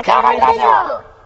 駆け上がりラジオ。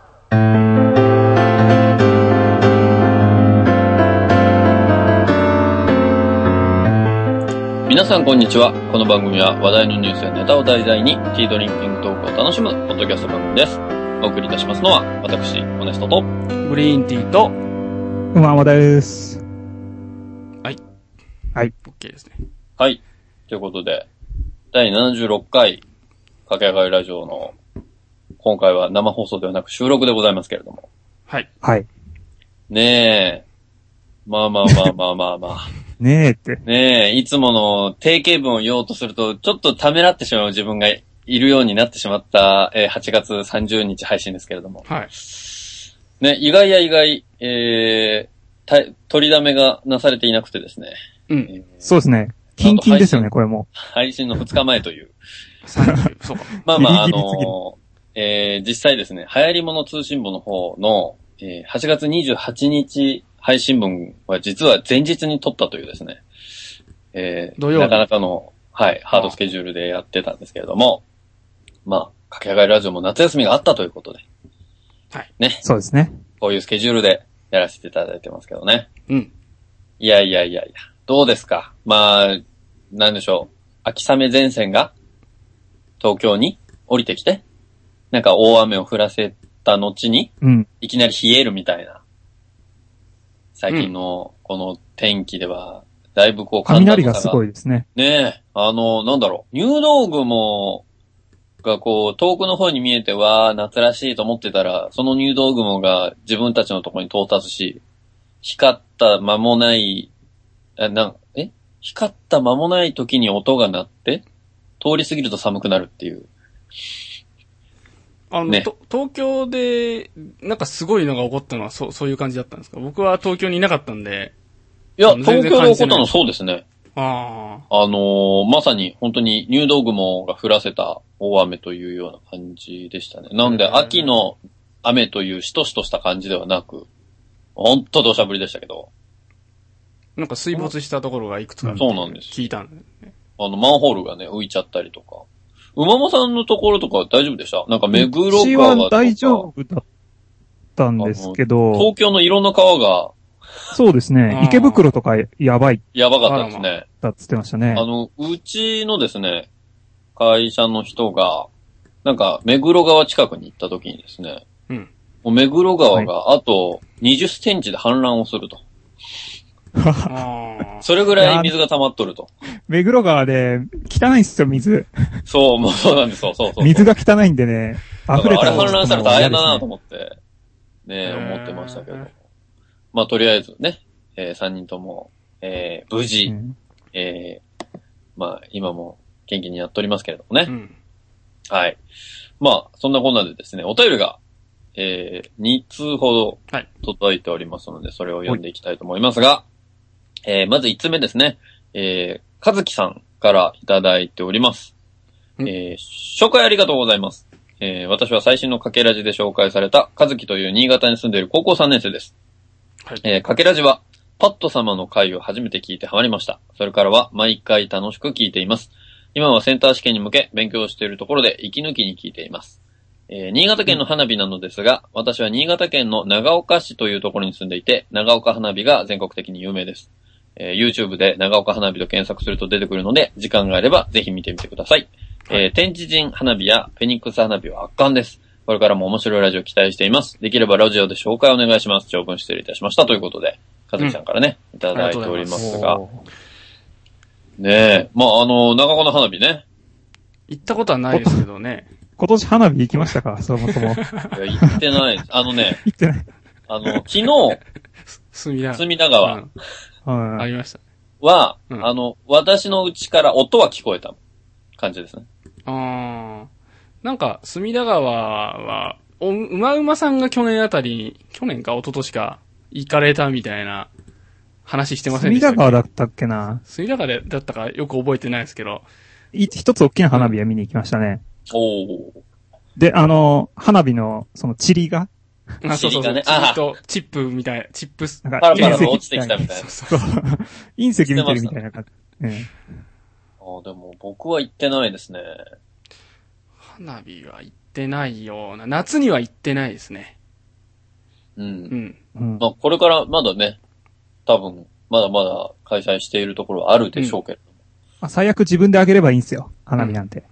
皆さんこんにちは。この番組は話題のニュースやネタを題材にティードリンキングトークを楽しむポッドキャスト番組です。お送りいたしますのは私、オネストとグリーンティーと馬場です。 はい。 はい。 OK ですね。 はい。ということで、第76回駆け上がりラジオの今回は生放送ではなく収録でございますけれども。 はい。 はい。 ねえ。まあ。 ねえって。 ねえ、いつもの定型文を言おうとすると、ちょっとためらってしまう自分がいるようになってしまった、8月30日配信ですけれども。 はい。 ね、意外や意外、取りだめがなされていなくてですね。 うん。 そうですね。キンキンですよね、これも。 配信の2日前という。 30、そうか。 まあ、実際ですね、流行り物通信簿の方の、8月28日配信分は実は前日に撮ったというですね、 土曜日なかなかの、はい、ハードスケジュールでやってたんですけれども、まあ、駆け上がりラジオも夏休みがあったということで、 はい。 ね。 そうですね。 こういうスケジュールでやらせていただいてますけどね。 うん。 いや、どうですか？まあ、なんでしょう。秋雨前線が東京に降りてきて、なんか大雨を降らせた後に、 うん。 いきなり冷えるみたいな。最近のこの天気では、だいぶこう雷がすごいですね。 ねえ、なんだろう。入道雲がこう、遠くの方に見えては夏らしいと思ってたら、その入道雲が自分たちのところに到達し、光った間もない、光った間もない時に音が鳴って、通り過ぎると寒くなるっていう。ね、 東京で、なんかすごいのが起こったのはそういう感じだったんですか？僕は東京にいなかったんで。 いや、東京で起こったのそうですね。 あまさに本当に入道雲が降らせた大雨というような感じでしたね。なんで、秋の雨というしとしとした感じではなく、ほんと土砂降りでしたけど。 なんか水没したところがいくつかそうなんです。 聞いたんで、ね。 マンホールがね、浮いちゃったりとか。馬場さんのところとか大丈夫でした？なんか目黒川とか。 うちは大丈夫だったんですけど。 東京のいろんな川が。 そうですね。池袋とかやばい。 やばかったですね。 だっつってましたね。 うちのですね、会社の人が、なんか目黒川近くに行った時にですね、 うん。 もう目黒川があと20センチで氾濫をすると。それぐらい水が溜まっとると。 目黒川で汚いんですよ、水。 そう、もうそうなんですよ。そう。 水が汚いんでね、溢れたら。 あれ氾濫されたら大変だなと思って、ね、思ってましたけど。まあ、とりあえずね、3人とも、無事、まあ、今も元気にやっておりますけれどもね。 うん、 はい。まあ、そんなこんなでですね、お便りが、2通ほど届いておりますので、それを読んでいきたいと思いますが、まず1つ目ですね、かずきさんからいただいております。紹介ありがとうございます。私は最新のかけラジで紹介されたかずきという新潟に住んでいる高校3年生です。はい。かけラジは、パット様の回を初めて聞いてハマりました。それからは毎回楽しく聞いています。今はセンター試験に向け勉強しているところで息抜きに聞いています。新潟県の花火なのですが、私は新潟県の長岡市というところに住んでいて、長岡花火が全国的に有名です。YouTube で長岡花火と検索すると出てくるので、時間があればぜひ見てみてください。天智神花火やフェニックス花火は圧巻です。これからも面白いラジオ期待しています。できればラジオで紹介お願いします。長文失礼いたしました。ということで、かずきさんからね、いただいておりますが。ねえ、まあ、長岡の花火ね。 行ったことはないですけどね。 今年花火行きましたか？そもそも。いや、 行ってないです。 行ってない。 昨日、隅田川、 ありました。 は、私の家から音は聞こえた感じですね。 なんか、隅田川は、馬さんが去年か一昨年か、行かれたみたいな話してませんでしたっけ？ 隅田川だったっけな？ 隅田川だったかよく覚えてないですけど。 一つ大きな花火は見に行きましたね。で、花火の、その塵が。 そう。塵とチップみたいな、チップス。 なんか、パラパラ落ちてきたみたいな。 そう。隕石見てるみたいな感じ。 でも僕は行ってないですね。 花火は行っってないような。夏には行ってないですね。 うん。まあ、これからまだね、多分、まだまだ開催しているところはあるでしょうけれども。 まあ、最悪自分であげればいいんですよ。花火なんて。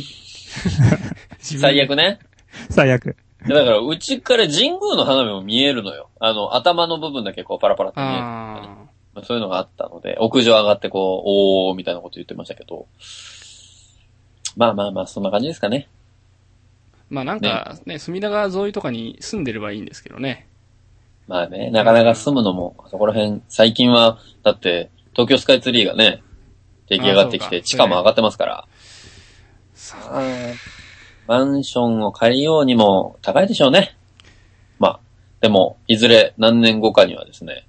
最悪ね。 最悪。 だから、うちから神宮の花火も見えるのよ。頭の部分だけこうパラパラって見える、ね。まあ、そういうのがあったので、屋上上がってこう、おーみたいなこと言ってましたけど。まあ、そんな感じですかね。 まあなんかね、隅田川沿いとかに住んでればいいんですけどね。 まあね、なかなか住むのも、そこら辺、最近は、だって、東京スカイツリーがね、出来上がってきて、地価も上がってますから。マンションを借りようにも高いでしょうね。まあ、でも、いずれ何年後かにはですね、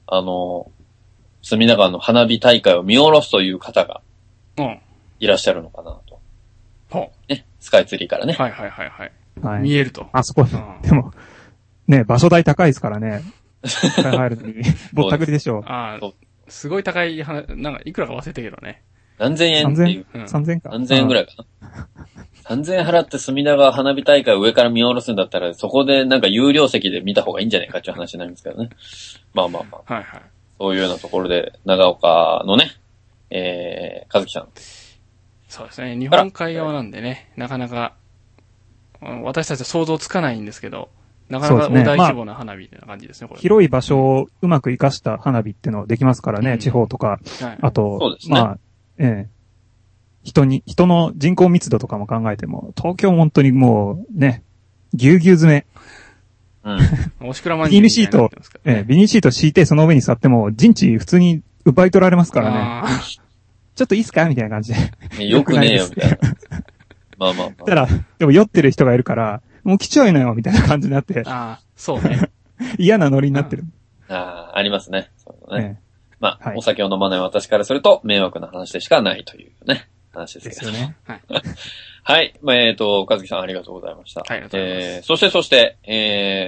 隅田川の花火大会を見下ろすという方が、いらっしゃるのかなと。ね、スカイツリーからね。 はい。見えると。 あそこ、でも、ね、場所代高いですからね。入るのに、ぼったくりでしょう。 すごい高い、なんか、いくらか忘れたけどね。 何千円っていう。 3000円か。 3000円ぐらいかな。3000円払って隅田川花火大会を上から見下ろすんだったら、そこでなんか有料席で見た方がいいんじゃないかっていう話になるんですけどね。まあ。そういうようなところで、長岡のね、和樹さん。 そうですね。日本海側なんでね、なかなか、私たちは想像つかないんですけど、なかなか大規模な花火な感じですね、これ。 広い場所をうまく活かした花火っていうのできますからね、地方とか。あと、 そうですね。 人の人口密度とかも考えても、東京本当にもうね、ぎゅうぎゅう詰め。 おしくらまんじゅうみたいになってますからね。 ビニールシート敷いてその上に座っても、陣地普通に奪い取られますからね。ちょっといいっすかみたいな感じで。 よくねえよ、みたいな。まあ。 ただ、でも酔ってる人がいるから、もう来ちゃいなよ、みたいな感じになって。 そうね。 嫌なノリになってる。 ありますね。そうね。まあ、 はい、 お酒を飲まない私からすると、迷惑な話でしかないというね、話ですけど。 ですよね。 はい。和樹さんありがとうございました。 ありがとうございます。 そして、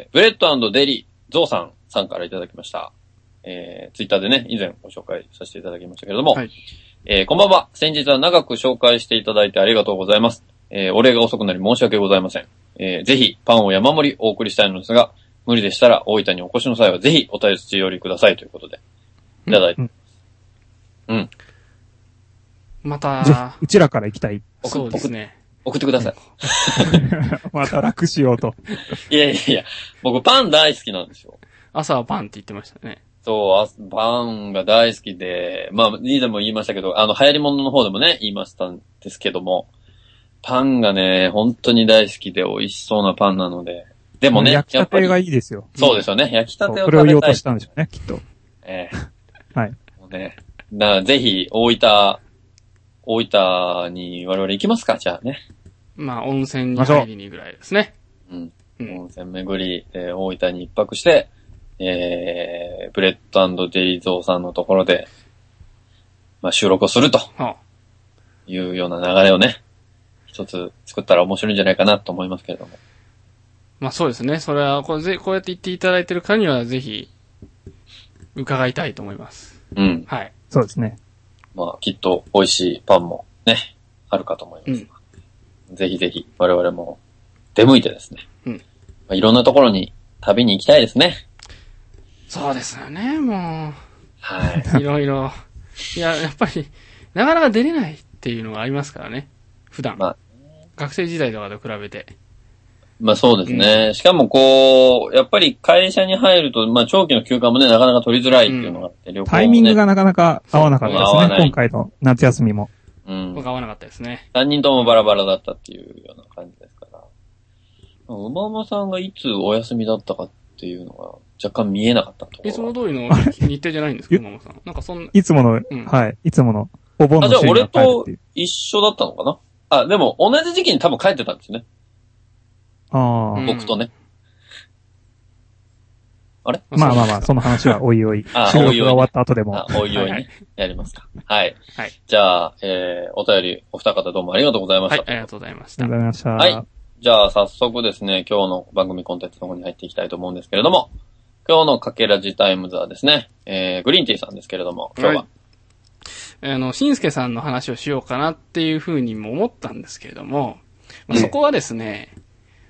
ブレッド&デリー、ゾウさんからいただきました。ツイッターでね、以前ご紹介させていただきましたけれども、こんばんは。先日は長く紹介していただいてありがとうございます。お礼が遅くなり申し訳ございません。ぜひ、パンを山盛りお送りしたいのですが、無理でしたら大分にお越しの際はぜひお立ち寄りくださいということで、いただいてます。 また、 うちらから行きたい。 そうですね。 送ってください。 また楽しようと。 いや、僕パン大好きなんですよ。 朝はパンって言ってましたね。 そう、パンが大好きで、まあ、以前も言いましたけど、流行り物の方でもね、言いましたんですけども、パンがね、本当に大好きで美味しそうなパンなので。でもね、 焼きたてがいいですよ。 そうですよね。焼きたてを食べたい。 これを言おうとしたんでしょうね、きっと。はい。 もうね、ぜひ、大分に我々行きますか、じゃあね。 まあ、温泉に入りにぐらいですね。 温泉巡り、大分に一泊して、ブレッド&デリーゾーさんのところで、まあ、収録をすると。いうような流れをね、一つ作ったら面白いんじゃないかなと思いますけれども。 まあそうですね。それはこうやって言っていただいているからにはぜひ伺いたいと思います。はい。 そうですね。 まあきっと美味しいパンもね、あるかと思います。ぜひぜひ我々も出向いてですね。まあ、いろんなところに旅に行きたいですね。 そうですよね、もう。 はい。 いろいろ。いや、やっぱりなかなか出れないっていうのがありますからね。普段。学生時代とかと比べて。 まあそうですね。しかもこう、やっぱり会社に入ると、まあ長期の休暇もね、なかなか取りづらいっていうのがあって、旅行もね。 タイミングがなかなか合わなかったですね。今回の夏休みも。 僕合わなかったですね。 3人ともバラバラだったっていうような感じですから。馬場さんがいつお休みだったかっていうのが若干見えなかったと。 いつも通りの日程じゃないんですか、馬場さん。なんかそんな。 いつもの、はい。いつものお盆のじゃあ俺と一緒だったのかな？でも同じ時期に多分帰ってたんですね。僕とね。あれ？ まあ、その話はおいおい。収録が終わった後でも。 おいおいね。やりますか。はい。じゃあ、お便りお二方どうもありがとうございました。 ありがとうございました。 ありがとうございました。 はい。じゃあ早速ですね、今日の番組コンテンツの方に入っていきたいと思うんですけれども、今日のかけらじタイムズはですね、グリーンティーさんですけれども、今日は。 しんすけさんの話をしようかなっていうふうにも思ったんですけれども、そこはですね、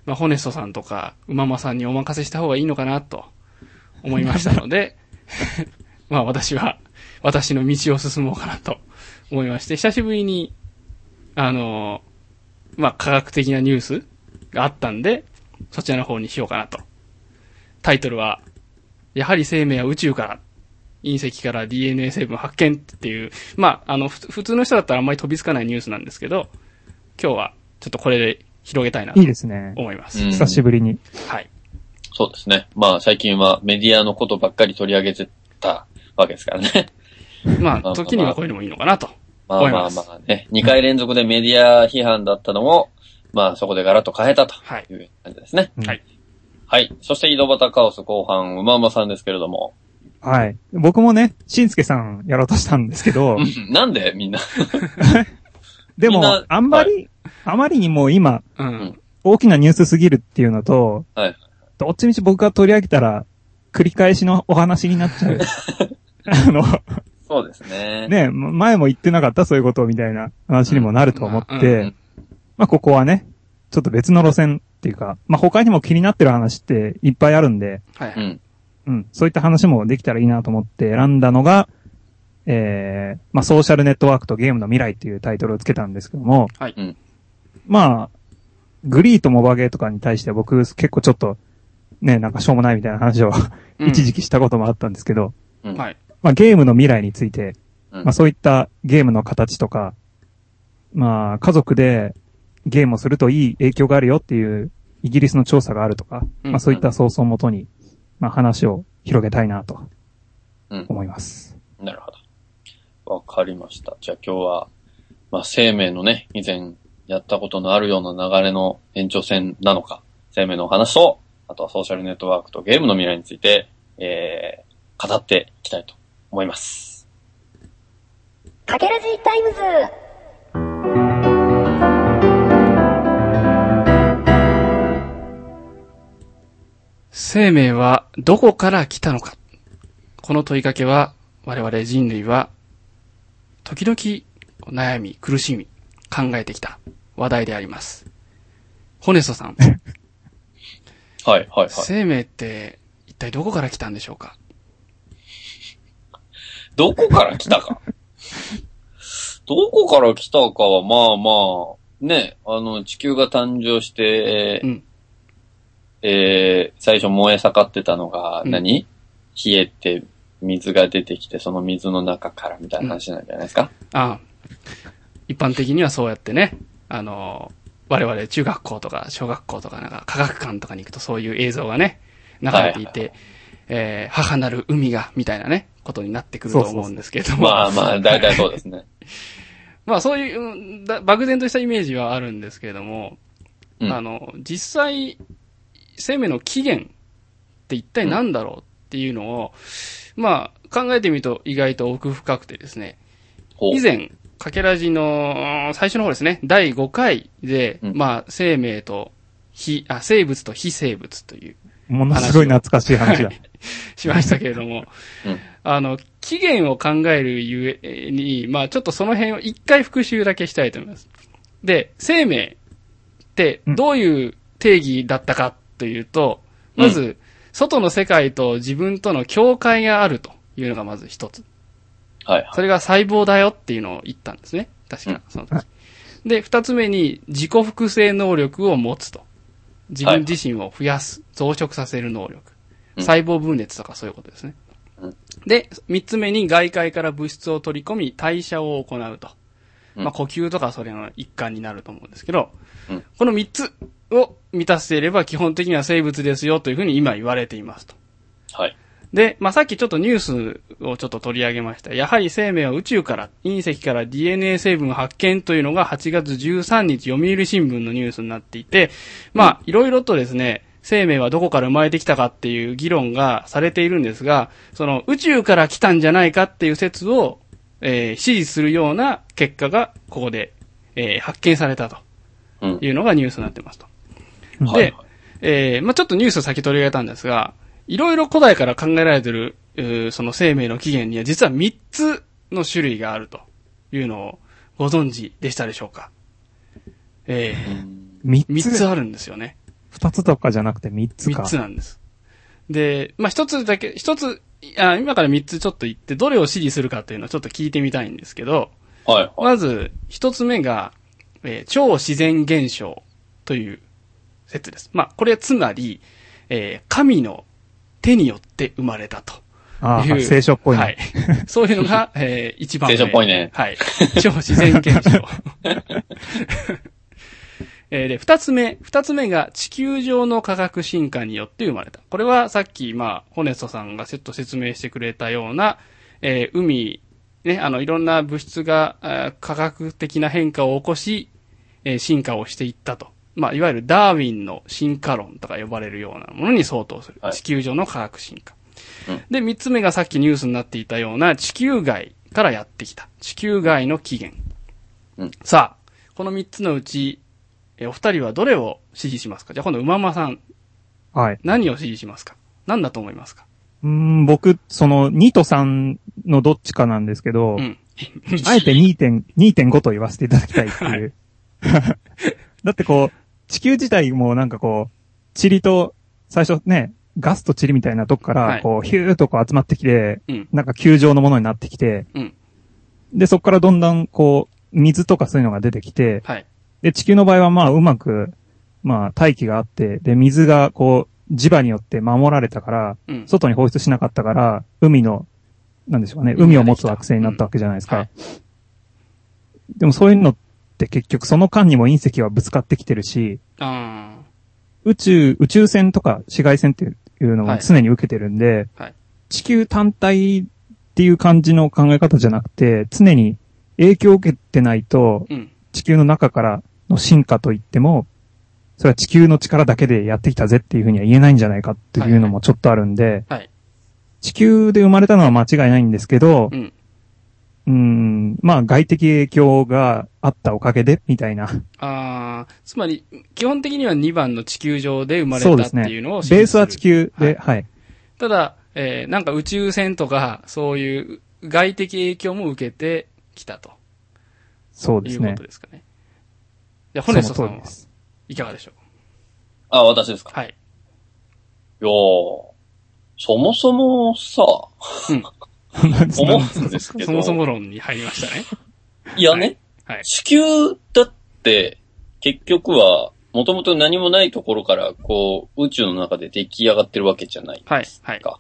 まあ、ホネストさんとか、うままさんにお任せした方がいいのかなと思いましたので、まあ私は、私の道を進もうかなと思いまして、久しぶりに、まあ科学的なニュースがあったんで、そちらの方にしようかなと。タイトルは、やはり生命は宇宙から、隕石から DNA 成分発見っていう、まあ、普通の人だったらあんまり飛びつかないニュースなんですけど、今日はちょっとこれで広げたいなと思います。 いいですね。 久しぶりに。 はい。 そうですね。まあ最近はメディアのことばっかり取り上げてたわけですからね。 まあ、時にはこういうのもいいのかなと思います。 まあね。2回連続でメディア批判だったのを、まあそこでガラッと変えたという感じですね。 はい。 はい。そして井戸端カオス後半、うまうまさんですけれども。 はい。僕もね、しんすけさんやろうとしたんですけど。 なんでみんな。 でも、あまりにも今、大きなニュースすぎるっていうのと、 はい。 どっちみち僕が取り上げたら、繰り返しのお話になっちゃう。 そうですね。 ね、前も言ってなかったそういうことみたいな話にもなると思って、まあここはね、ちょっと別の路線っていうか、まあ他にも気になってる話っていっぱいあるんで、 はい。 そういった話もできたらいいなと思って選んだのが、まあソーシャルネットワークとゲームの未来っていうタイトルをつけたんですけども、 はい。 まあ、グリーとモバゲーとかに対して僕結構ちょっと、ね、なんかしょうもないみたいな話を一時期したこともあったんですけど、 はい。 まあゲームの未来について、まあそういったゲームの形とか、まあ家族でゲームをするといい影響があるよっていうイギリスの調査があるとか、まあそういったソースをもとに、まあ話を広げたいなと思います。 なるほど。わかりました。じゃあ今日は、まあ生命のね、以前やったことのあるような流れの延長線なのか、生命のお話と、あとはソーシャルネットワークとゲームの未来について、語っていきたいと思います。 かけらじタイムズ。 生命はどこから来たのか。この問いかけは我々人類は時々悩み、苦しみ、考えてきた話題であります。ホネストさん。 はい。 生命って一体どこから来たんでしょうか？ どこから来たかどこから来たかは、まあまあ、ね、地球が誕生して、最初燃え盛ってたのが何、冷えて水が出てきて、その水の中からみたいな話なんじゃないですか？ 一般的にはそうやってね、我々中学校とか小学校とかなんか科学館とかに行くとそういう映像がね、流れていて、母なる海が、みたいなね、ことになってくると思うんですけれども。 まあまあ、大体そうですね。 まあそういう、漠然としたイメージはあるんですけれども、実際、生命の起源って一体何だろうっていうのを、まあ考えてみると意外と奥深くてですね、以前、かけらじの最初の方ですね、第5回で、まあ生命と生物と非生物というものすごい懐かしい話だ。 しましたけれども、起源を考えるゆえに、まあちょっとその辺を一回復習だけしたいと思います。で、生命ってどういう定義だったかというと、まず、外の世界と自分との境界があるというのがまず一つ。 はい。 それが細胞だよっていうのを言ったんですね。確か、その時。で、二つ目に自己複製能力を持つと。自分自身を増やす、増殖させる能力。細胞分裂とかそういうことですね。で、三つ目に外界から物質を取り込み代謝を行うと。まあ呼吸とかそれの一環になると思うんですけど、この三つを満たしていれば基本的には生物ですよというふうに今言われていますと。 はい。 で、まあ、さっきちょっとニュースをちょっと取り上げました。やはり生命は宇宙から、隕石から DNA 成分発見というのが8月13日読売新聞のニュースになっていて、まあ、いろいろとですね、生命はどこから生まれてきたかっていう議論がされているんですが、その宇宙から来たんじゃないかっていう説を、支持するような結果がここで、発見されたというのがニュースになってますと。で、まあ、ちょっとニュースを先取り上げたんですが、いろいろ古代から考えられている、その生命の起源には実は3つの種類があるというのをご存知でしたでしょうか？3つあるんですよね。 2つとかじゃなくて3つか。 3つなんです。で、まあ、今から3つちょっと言って、どれを指示するかというのをちょっと聞いてみたいんですけど、 はい、 まず、1つ目が、超自然現象という説です。まあ、これはつまり、神の手によって生まれたと。 ああ、聖書っぽいね。 はい。そういうのが、一番目。 聖書っぽいね。 はい。超自然現象。で、二つ目が地球上の化学進化によって生まれた。これはさっき、ホネストさんが説明してくれたような、海、ね、いろんな物質が、化学的な変化を起こし、進化をしていったと。まあ、いわゆるダーウィンの進化論とか呼ばれるようなものに相当する。 はい、 地球上の化学進化。で、三つ目がさっきニュースになっていたような地球外からやってきた。地球外の起源。さあ、この三つのうち、お二人はどれを支持しますか？じゃあ今度、馬間さん。 はい。 何を支持しますか？何だと思いますか？ 僕、その2と3のどっちかなんですけど、あえて 2.5 と言わせていただきたいっていう。はい、だってこう、地球自体もなんかこう、塵と、最初ね、ガスと塵みたいなとこから、こう、ヒューとこう集まってきて、なんか球状のものになってきて、で、そこからどんどんこう、水とかそういうのが出てきて、で、地球の場合はうまく、大気があって、で、水がこう、磁場によって守られたから、外に放出しなかったから、海の、なんでしょうね、海を持つ惑星になったわけじゃないですか。でもそういうのって結局その間にも隕石はぶつかってきてるし、宇宙船とか紫外線っていうのを常に受けてるんで、地球単体っていう感じの考え方じゃなくて、常に影響を受けてないと、地球の中からの進化といっても、それは地球の力だけでやってきたぜっていうふうには言えないんじゃないかっていうのもちょっとあるんで、地球で生まれたのは間違いないんですけど、外的影響があったおかげで、みたいな。 つまり、基本的には2番の地球上で生まれたっていうのをそうですね。ベースは地球で、はい。 ただ、なんか宇宙船とか、そういう外的影響も受けてきたと。 そうですね。 いうことですかね。じゃあ、ホネストさんはいかがでしょう？ 私ですか？ はい。 いやー、そもそもさ、思うんですけど。 そもそも論に入りましたね。 いやね、地球だって、結局は、もともと何もないところから、こう、宇宙の中で出来上がってるわけじゃないですか。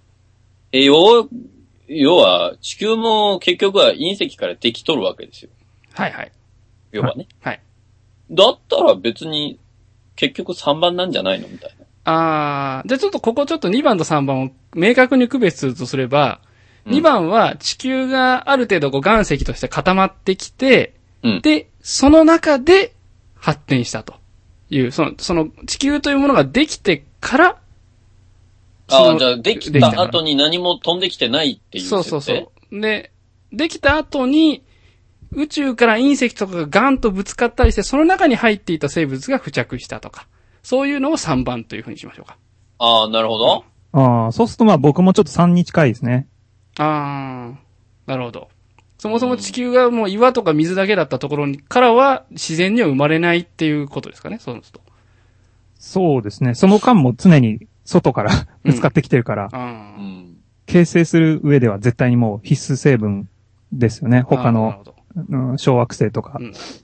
要は、地球も結局は隕石から出来取るわけですよ。要はね。だったら別に、結局3番なんじゃないのみたいな。 じゃあちょっとここちょっと2番と3番を明確に区別するとすれば、2番は地球がある程度こう岩石として固まってきて、で、その中で発展したという、その地球というものができてから、 じゃあできた後に何も飛んできてないっていう設定？ そう。で、できた後に、宇宙から隕石とかがガンとぶつかったりして、その中に入っていた生物が付着したとか、そういうのを3番というふうにしましょうか。 なるほど。 そうすると僕もちょっと3に近いですね。 なるほど。そもそも地球がもう岩とか水だけだったところからは自然には生まれないっていうことですかね、そうすると。 そうですね。その間も常に外からぶつかってきてるから、形成する上では絶対にもう必須成分ですよね。他の小惑星とか。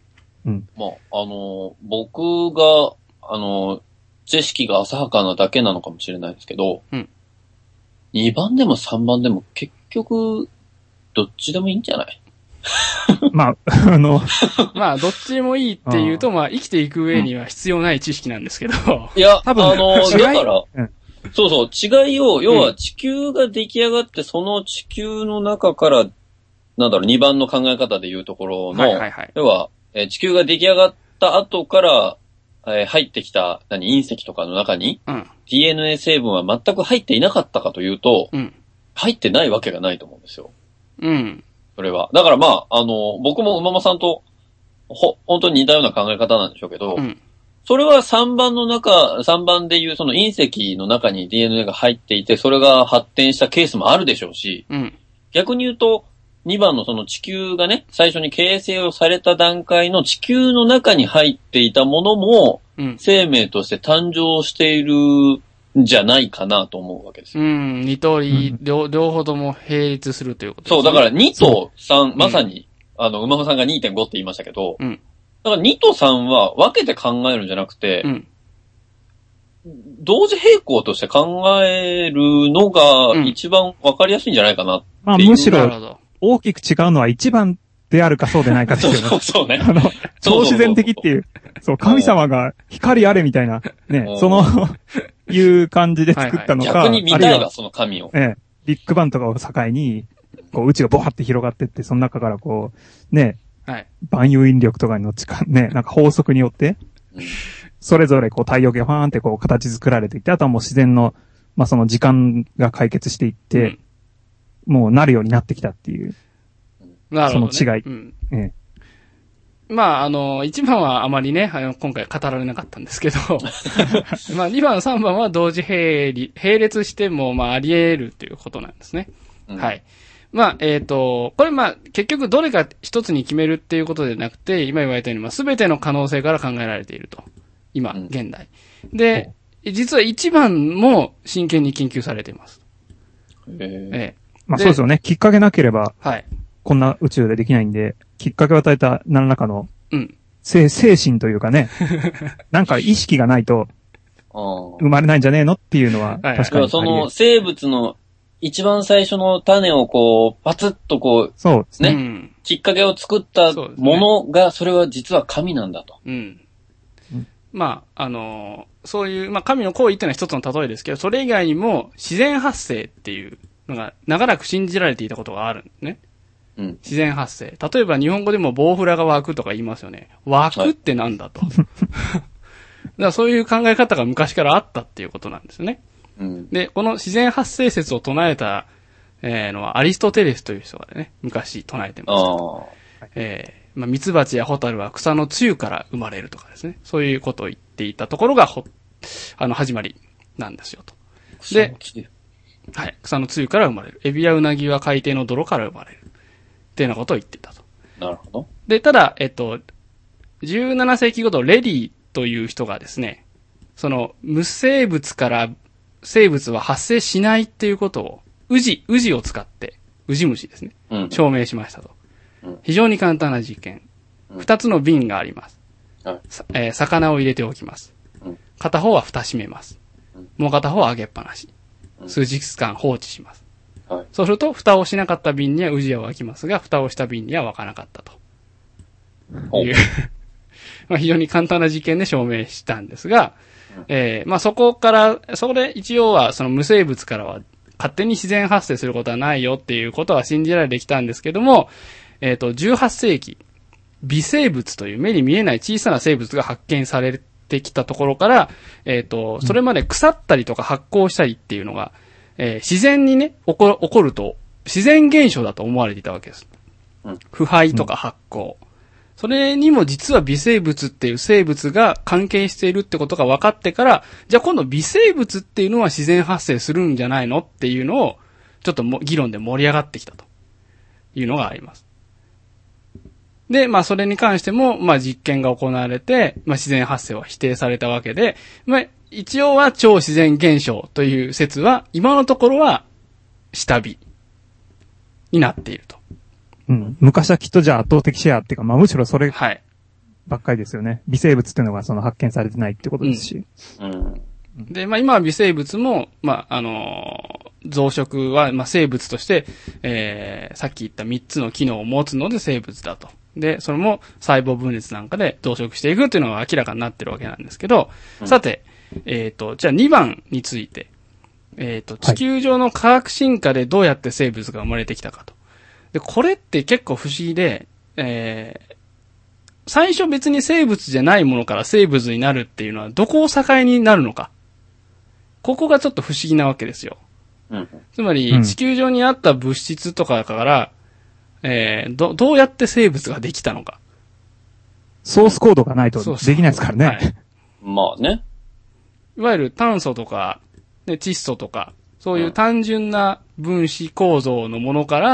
僕が、知識が浅はかなだけなのかもしれないですけど、2番でも3番でも結局、どっちでもいいんじゃない？ どっちでもいいっていうと、生きていく上には必要ない知識なんですけど。 いや、だから、そう、違いを、要は地球が出来上がって、その地球の中から、2番の考え方でいうところの、要は、地球が出来上がった後から、入ってきた、隕石とかの中に、DNA 成分は全く入っていなかったかというと、入ってないわけがないと思うんですよ。それは。だから僕も馬間さんと、本当に似たような考え方なんでしょうけど、それは3番でいうその隕石の中に DNA が入っていて、それが発展したケースもあるでしょうし、逆に言うと、 2番のその地球がね、最初に形成をされた段階の地球の中に入っていたものも、生命として誕生しているんじゃないかなと思うわけですよ。 二通り、両方とも並立するということですね。 そう、だから2と3、まさに、馬場さんが 2.5 って言いましたけど、だから2と3は分けて考えるんじゃなくて、同時並行として考えるのが一番分かりやすいんじゃないかなっていう。 まあむしろ大きく違うのは1番であるかそうでないかですよね。 そうね。 超自然的っていう。そう、神様が光あれみたいな、ね、いう感じで作ったのか。 逆に見たいわ、その神を。 ビッグバンとかを境に、こう宇宙がボワって広がってって、その中からこう、ね、万有引力とかのね、なんか法則によって、それぞれこう太陽系がファーンってこう形作られていって、あとはもう自然の、まあその時間が解決していって、もうなるようになってきたっていう。 なるほど、ね。 その違い。 まあ、1番はあまりね、今回語られなかったんですけど、まあ2番、3番は同時並列しても、まああり得るということなんですね。はい。まあ、これまあ、結局どれか一つに決めるっていうことでなくて、今言われたように、まあ全ての可能性から考えられていると。今、現代。で、実は1番も真剣に研究されています。 まあそうですよね。きっかけなければ、こんな宇宙でできないんで、きっかけを与えた何らかの、精神というかね、なんか意識がないと、生まれないんじゃねえのっていうのは、確かに。 その生物の一番最初の種をこう、パツッとこう、 そうですね。きっかけを作ったものが、それは実は神なんだと。 まあ、そういう、まあ、神の行為っていうのは一つの例えですけど、それ以外にも自然発生っていうのが長らく信じられていたことがあるんですね。自然発生。例えば日本語でもボウフラが湧くとか言いますよね。湧くってなんだと。だからそういう考え方が昔からあったっていうことなんですよね。で、この自然発生説を唱えた、のはアリストテレスという人がね、昔唱えてました。まあ、ミツバチやホタルは草の露から生まれるとかですね。そういうことを言っていたところが始まりなんですよと。で、はい。草の露から生まれる。エビやウナギは海底の泥から生まれる。っていうようなことを言っていたと。 なるほど。 で、ただ、17世紀ごとレディという人がですね、その無生物から生物は発生しないっていうことを、ウジを使って、ウジ虫ですね。証明しましたと。非常に簡単な実験。二つの瓶があります。魚を入れておきます。片方は蓋閉めます。もう片方は開けっぱなし。数日間放置します。そうすると、蓋をしなかった瓶にはウジは湧きますが、蓋をした瓶には湧かなかったと。いうまあ非常に簡単な実験で証明したんですが、まあそこから、それ一応はその無生物からは勝手に自然発生することはないよっていうことは信じられてきたんですけども、18世紀、微生物という目に見えない小さな生物が発見されてきたところから、それまで腐ったりとか発酵したりっていうのが、自然にね、起こると、自然現象だと思われていたわけです。腐敗とか発酵。それにも実は微生物っていう生物が関係しているってことが分かってから、じゃあ今度微生物っていうのは自然発生するんじゃないのっていうのを、ちょっと議論で盛り上がってきたというのがあります。で、まあそれに関しても、まあ実験が行われて、まあ自然発生は否定されたわけで、まあ一応は超自然現象という説は、今のところは下火になっていると。 昔はきっとじゃあ圧倒的シェアっていうか、まあむしろそればっかりですよね。微生物っていうのがその発見されてないってことですし。 で、まあ今は微生物も、まあ増殖は、まあ生物として、さっき言った3つの機能を持つので生物だと。で、それも細胞分裂なんかで増殖していくというのが明らかになってるわけなんですけど、さて、じゃあ2番について、地球上の科学進化でどうやって生物が生まれてきたかと。で、これって結構不思議で、最初別に生物じゃないものから生物になるっていうのはどこを境になるのか。ここがちょっと不思議なわけですよ。つまり、地球上にあった物質とかから、どうやって生物ができたのか。 ソースコードがないとできないですからね。 はい、まあね。 いわゆる炭素とか、ね、窒素とか、そういう単純な分子構造のものから、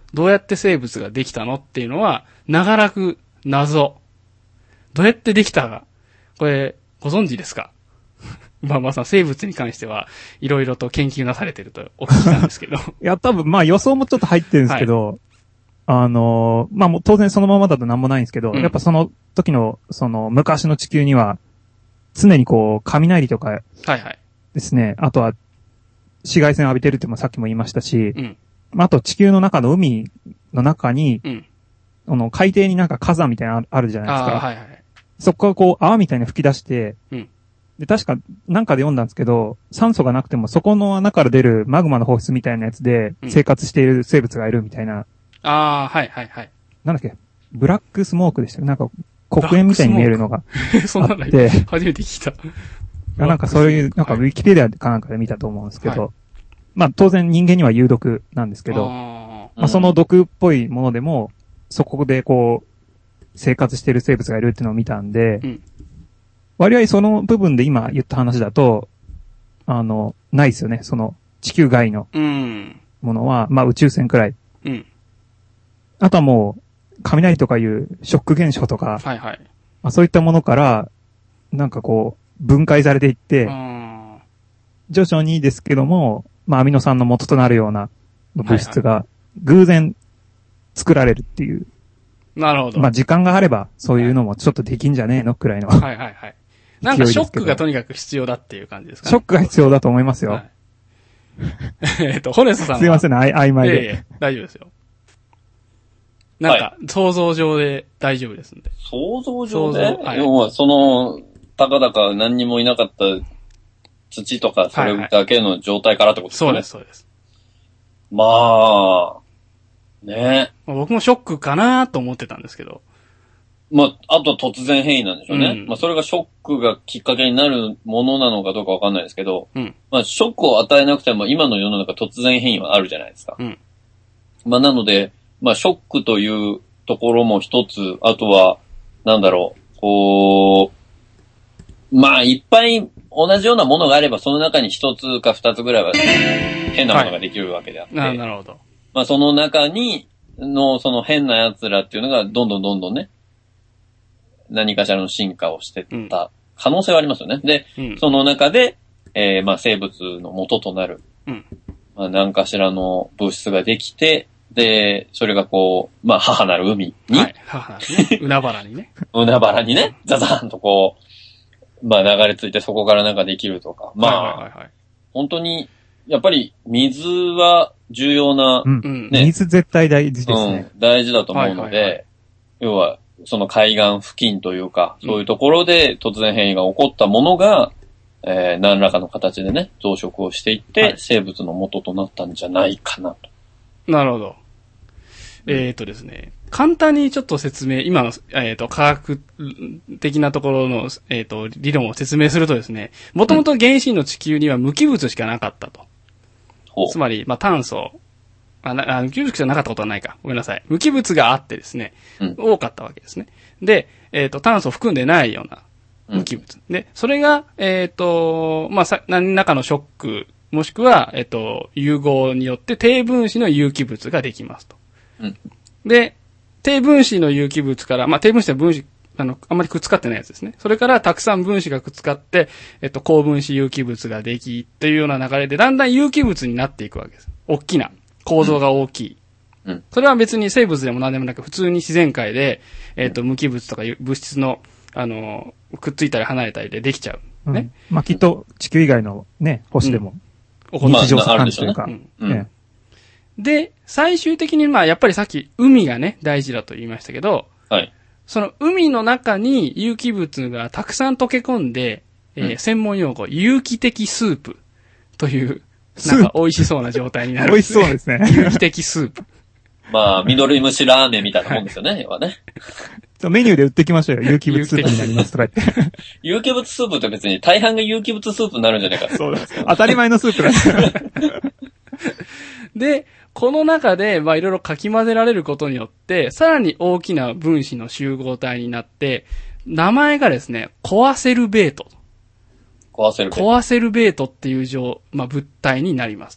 どうやって生物ができたのっていうのは、長らく謎。どうやってできたか。これ、ご存知ですか？馬場さん、生物に関しては、いろいろと研究なされてるとお聞きしたんですけど。 いや、多分、まあ予想もちょっと入ってるんですけど、まあもう当然そのままだとなんもないんですけど、やっぱその時の、昔の地球には、常にこう、雷とか、ですね、あとは、紫外線を浴びてるってさっきも言いましたし、あと地球の中の海の中に、海底になんか火山みたいなのあるじゃないですか。そこからこう泡みたいに吹き出して、で、確かなんかで読んだんですけど、酸素がなくてもそこの穴から出るマグマの放出みたいなやつで生活している生物がいるみたいな。なんだっけ、ブラックスモークでした。なんか黒煙みたいに見えるのがあって。 そんなの初めて聞いた。 なんかそういう、なんかウィキペディアかなんかで見たと思うんですけど、まあ当然人間には有毒なんですけど、まあその毒っぽいものでも、そこでこう、生活している生物がいるっていうのを見たんで、割合その部分で今言った話だと、ないですよね。その地球外のものは、まあ宇宙船くらい。あとはもう、雷とかいうショック現象とか、まあ、そういったものから、なんかこう、分解されていって、徐々にですけども、まあアミノ酸の元となるような物質が偶然作られるっていう。 なるほど。 まあ時間があればそういうのもちょっとできんじゃねえのくらいの。 なんかショックがとにかく必要だっていう感じですかね。 ショックが必要だと思いますよ。 ホネスさんは。 すいませんね、曖昧で。 大丈夫ですよ。なんか、想像上で大丈夫ですんで。 想像上で要は、たかだか何にもいなかった土とか、それだけの状態からってことですね。 そうです。 まあ、ね。 僕もショックかなと思ってたんですけど。 まあ、あとは突然変異なんでしょうね。まあ、それがショックがきっかけになるものなのかどうかわかんないですけど、まあ、ショックを与えなくても今の世の中突然変異はあるじゃないですか。まあ、なので、まあ、ショックというところも一つ、あとは、なんだろう、こう、まあ、いっぱい同じようなものがあれば、その中に一つか二つぐらいは変なものができるわけであって。 なるほど。 まあ、その中に、その変な奴らっていうのが、どんどんね、何かしらの進化をしていった可能性はありますよね。で、その中で、まあ、生物の元となる、まあ、何かしらの物質ができて、で、それがこう、まあ、母なる海に。 母なるね。海原にね。 海原にね、ザザーンとこう、まあ、流れ着いてそこからなんかできるとか。まあ、本当に、やっぱり水は重要な、 ね。水絶対大事ですね。 大事だと思うので、要は、その海岸付近というか、そういうところで突然変異が起こったものが、何らかの形でね、増殖をしていって、生物の元となったんじゃないかなと。 なるほど。ですね、簡単にちょっと説明、今の、科学的なところの、理論を説明するとですね、もともと原始の地球には無機物しかなかったと。つまり、まあ、炭素、無機物じゃなかったことはないか。ごめんなさい。無機物があってですね、多かったわけですね。で、炭素を含んでないような無機物。で、それが、まあ、何らかのショック、もしくは、融合によって低分子の有機物ができますと。で、低分子の有機物から、まあ、低分子は分子、あんまりくっつかってないやつですね。それからたくさん分子がくっつかって、高分子有機物ができ、というような流れで、だんだん有機物になっていくわけです。大きな。構造が大きい。それは別に生物でも何でもなく、普通に自然界で、無機物とか物質の、くっついたり離れたりでできちゃう。ね。 まあ、きっと地球以外のね、星でも。日常茶飯事というか。 で、最終的にまあやっぱりさっき海がね、大事だと言いましたけど、その海の中に有機物がたくさん溶け込んで、専門用語、有機的スープという、なんか美味しそうな状態になる、 美味しそうですね。 有機的スープ。 まあ、緑虫ラーメンみたいなもんですよね、要はね。 メニューで売ってきましょうよ。有機物スープになりますとか言って。 有機物スープって別に大半が有機物スープになるんじゃないか。 そうです。当たり前のスープだ。 で、この中で、まあいろいろかき混ぜられることによって、さらに大きな分子の集合体になって、名前がですね、コアセルベート。コアセルベートっていうまあ、物体になりますと。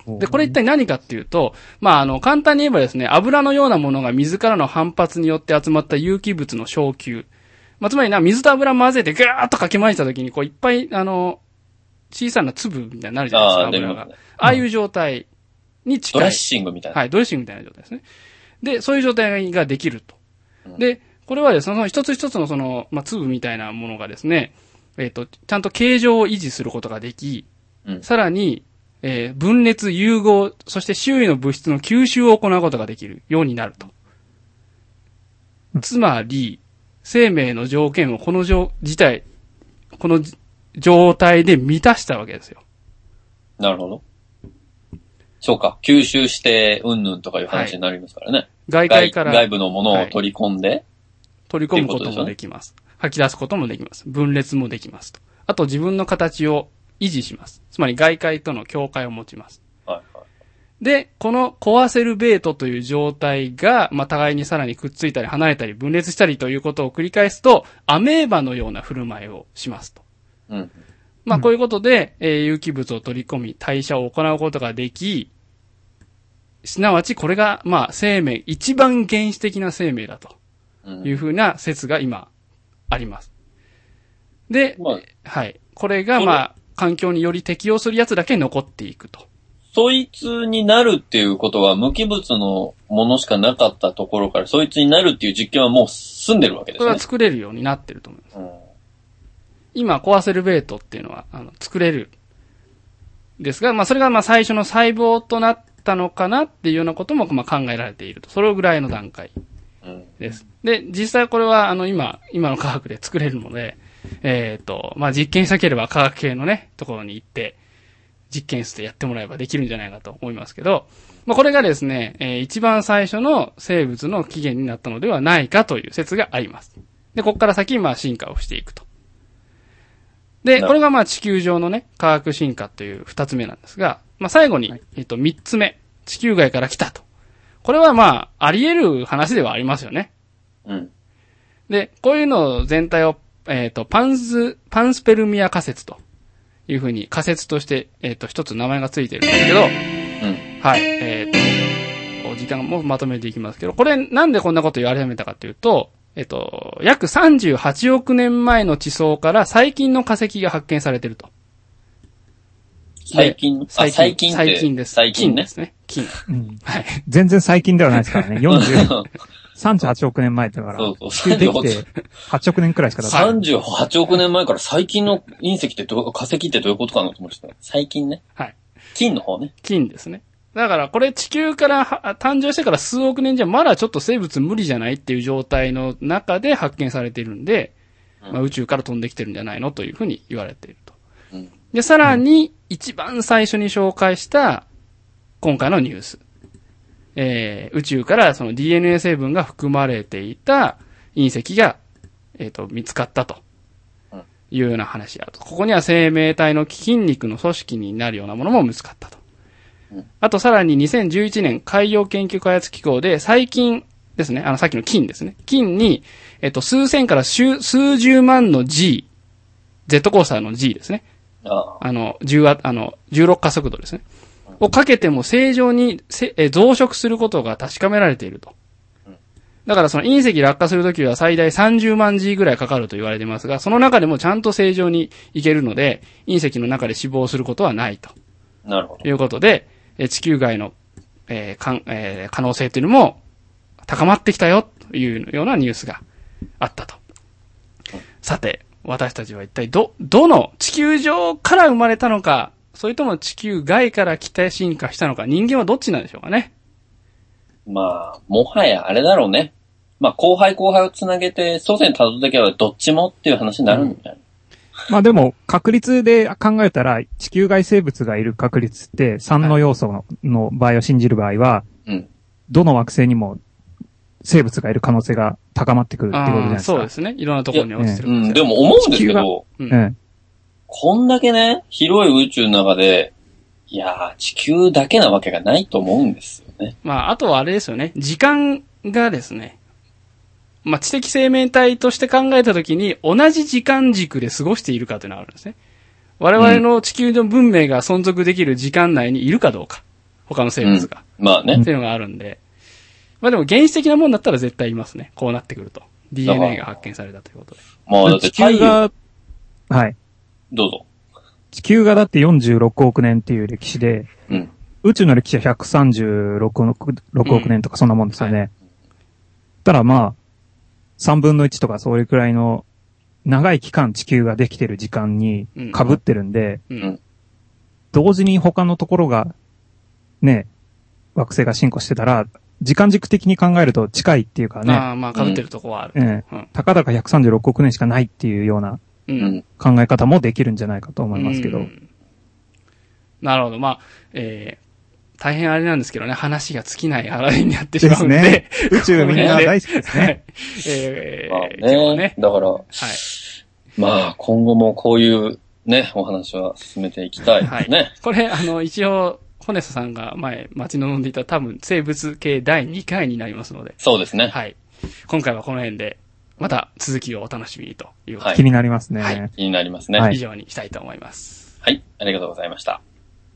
で、これ一体何かっていうと、まあ、簡単に言えばですね、油のようなものが水からの反発によって集まった有機物の小球。まあ、つまり水と油混ぜてガーッとかき混ぜた時に、こういっぱい、小さな粒みたいになるじゃないですか、油が。ああいう状態に近い。 ドレッシングみたいな。 はい、ドレッシングみたいな状態ですね。で、そういう状態ができると。で、これはですね、その一つ一つの粒みたいなものがですね、ちゃんと形状を維持することができ、さらに、分裂、融合、そして周囲の物質の吸収を行うことができるようになると。つまり、生命の条件をこの状態で満たしたわけですよ。 なるほど。そうか。吸収して、うんぬんとかいう話になりますからね。 外界から。 外部のものを取り込んで、 取り込むこともできます。吐き出すこともできます。分裂もできますと。あと自分の形を維持します。つまり外界との境界を持ちます。 はいはい。 で、このコアセルベートという状態が、互いにさらにくっついたり離れたり分裂したりということを繰り返すと、アメーバのような振る舞いをしますと。こういうことで、有機物を取り込み、代謝を行うことができ、すなわちこれが、生命、一番原始的な生命だというふうな説が今、あります。で、はい。これが、環境により適応するやつだけ残っていくと。 そいつになるっていうことは、無機物のものしかなかったところから、そいつになるっていう実験はもう済んでるわけですね。 これは作れるようになってると思います。今、コアセルベートっていうのは、作れる。ですが、それが最初の細胞となったのかなっていうようなことも考えられていると。それぐらいの段階です。で、実際これは今の科学で作れるので、実験したければ科学系のね、ところに行って、実験室でやってもらえばできるんじゃないかと思いますけど、これがですね、一番最初の生物の起源になったのではないかという説があります。で、ここから先、進化をしていくと。で、これが地球上のね、科学進化という二つ目なんですが、最後に、三つ目、地球外から来たと。これはあり得る話ではありますよね。で、こういうの全体を、パンスペルミア仮説というふうに仮説として、一つ名前がついてるんですけど、はい、時間もまとめていきますけど、これなんでこんなこと言われ始めたかというと、約38億年前の地層から最近の化石が発見されていると。 最近です。 最近ね。 ですね。 近。 はい。全然最近ではないですからね。38億年前だから。地球できて8億年くらいしか経ってない。 38億年前から最近の隕石って化石ってどういうことかなと思いました。最近ね。 はい。 金の方ね。 金ですね。だからこれ地球から誕生してから数億年じゃまだちょっと生物無理じゃないっていう状態の中で発見されているんで、宇宙から飛んできてるんじゃないのというふうに言われていると。で、さらに一番最初に紹介した今回のニュース。宇宙からその DNA 成分が含まれていた隕石が、見つかったというような話があると。ここには生命体の筋肉の組織になるようなものも見つかったと。あとさらに2011年海洋研究開発機構で最近ですね、さっきの金ですね。金に、数千から数十万の G、ジェットコースターの G ですね。16加速度ですね。をかけても正常に増殖することが確かめられていると。だからその隕石落下するときは最大30万 G ぐらいかかると言われていますが、その中でもちゃんと正常にいけるので、隕石の中で死亡することはないと。 なるほど。 いうことで、地球外の、可能性というのも高まってきたよというようなニュースがあったと。さて、私たちは一体どの地球上から生まれたのか、それとも地球外から来て進化したのか、人間はどっちなんでしょうかね。 もはやあれだろうね。後輩をつなげて、祖先辿っていけばどっちもっていう話になるんだよ。 でも、確率で考えたら、地球外生物がいる確率って、3の要素の場合を信じる場合は、どの惑星にも生物がいる可能性が高まってくるっていうことじゃないですか。 そうですね。いろんなところに落ちてる。 でも思うんですけど、こんだけね、広い宇宙の中で、地球だけなわけがないと思うんですよね。 あとはあれですよね。時間がですね、知的生命体として考えたときに、同じ時間軸で過ごしているかというのがあるんですね。我々の地球の文明が存続できる時間内にいるかどうか。 他の生物が。 まあね。 っていうのがあるんで。まあでも原始的なもんだったら絶対いますね。こうなってくると。DNA が発見されたということで。 まあだって地球が、はい。 どうぞ。 地球がだって46億年っていう歴史で、宇宙の歴史は136億年とかそんなもんですよね。ただまあ、3分の1とかそれくらいの長い期間地球ができてる時間に被ってるんで、同時に他のところが、ね、惑星が進化してたら、時間軸的に考えると近いっていうかね。 まあ被ってるとこはある。 たかだか136億年しかないっていうような考え方もできるんじゃないかと思いますけど。 なるほど。まあ、大変あれなんですけどね、話が尽きないあられになってしまうんで。 ですね。宇宙みんな大好きですね。 まあね。だから、まあ今後もこういうね、お話は進めていきたいですね。 これ、一応、ホネストさんが前、待ち望んでいた多分生物系第2回になりますので。 そうですね。 はい。今回はこの辺で、また続きをお楽しみにということで。 気になりますね。 気になりますね。 以上にしたいと思います。 はい。ありがとうございました。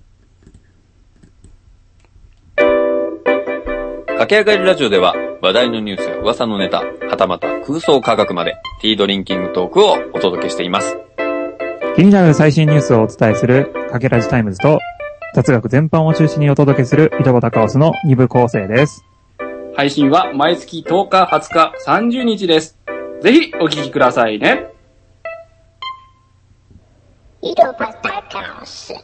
駆け上がりラジオでは話題のニュースや噂のネタ、はたまた空想科学までティードリンキングトークをお届けしています。 気になる最新ニュースをお伝えするかけラジタイムズと雑学全般を中心にお届けする井戸端カオスの2部構成です。 配信は毎月10日、20日、30日です。ぜひお聞きくださいね。 井戸端カオス。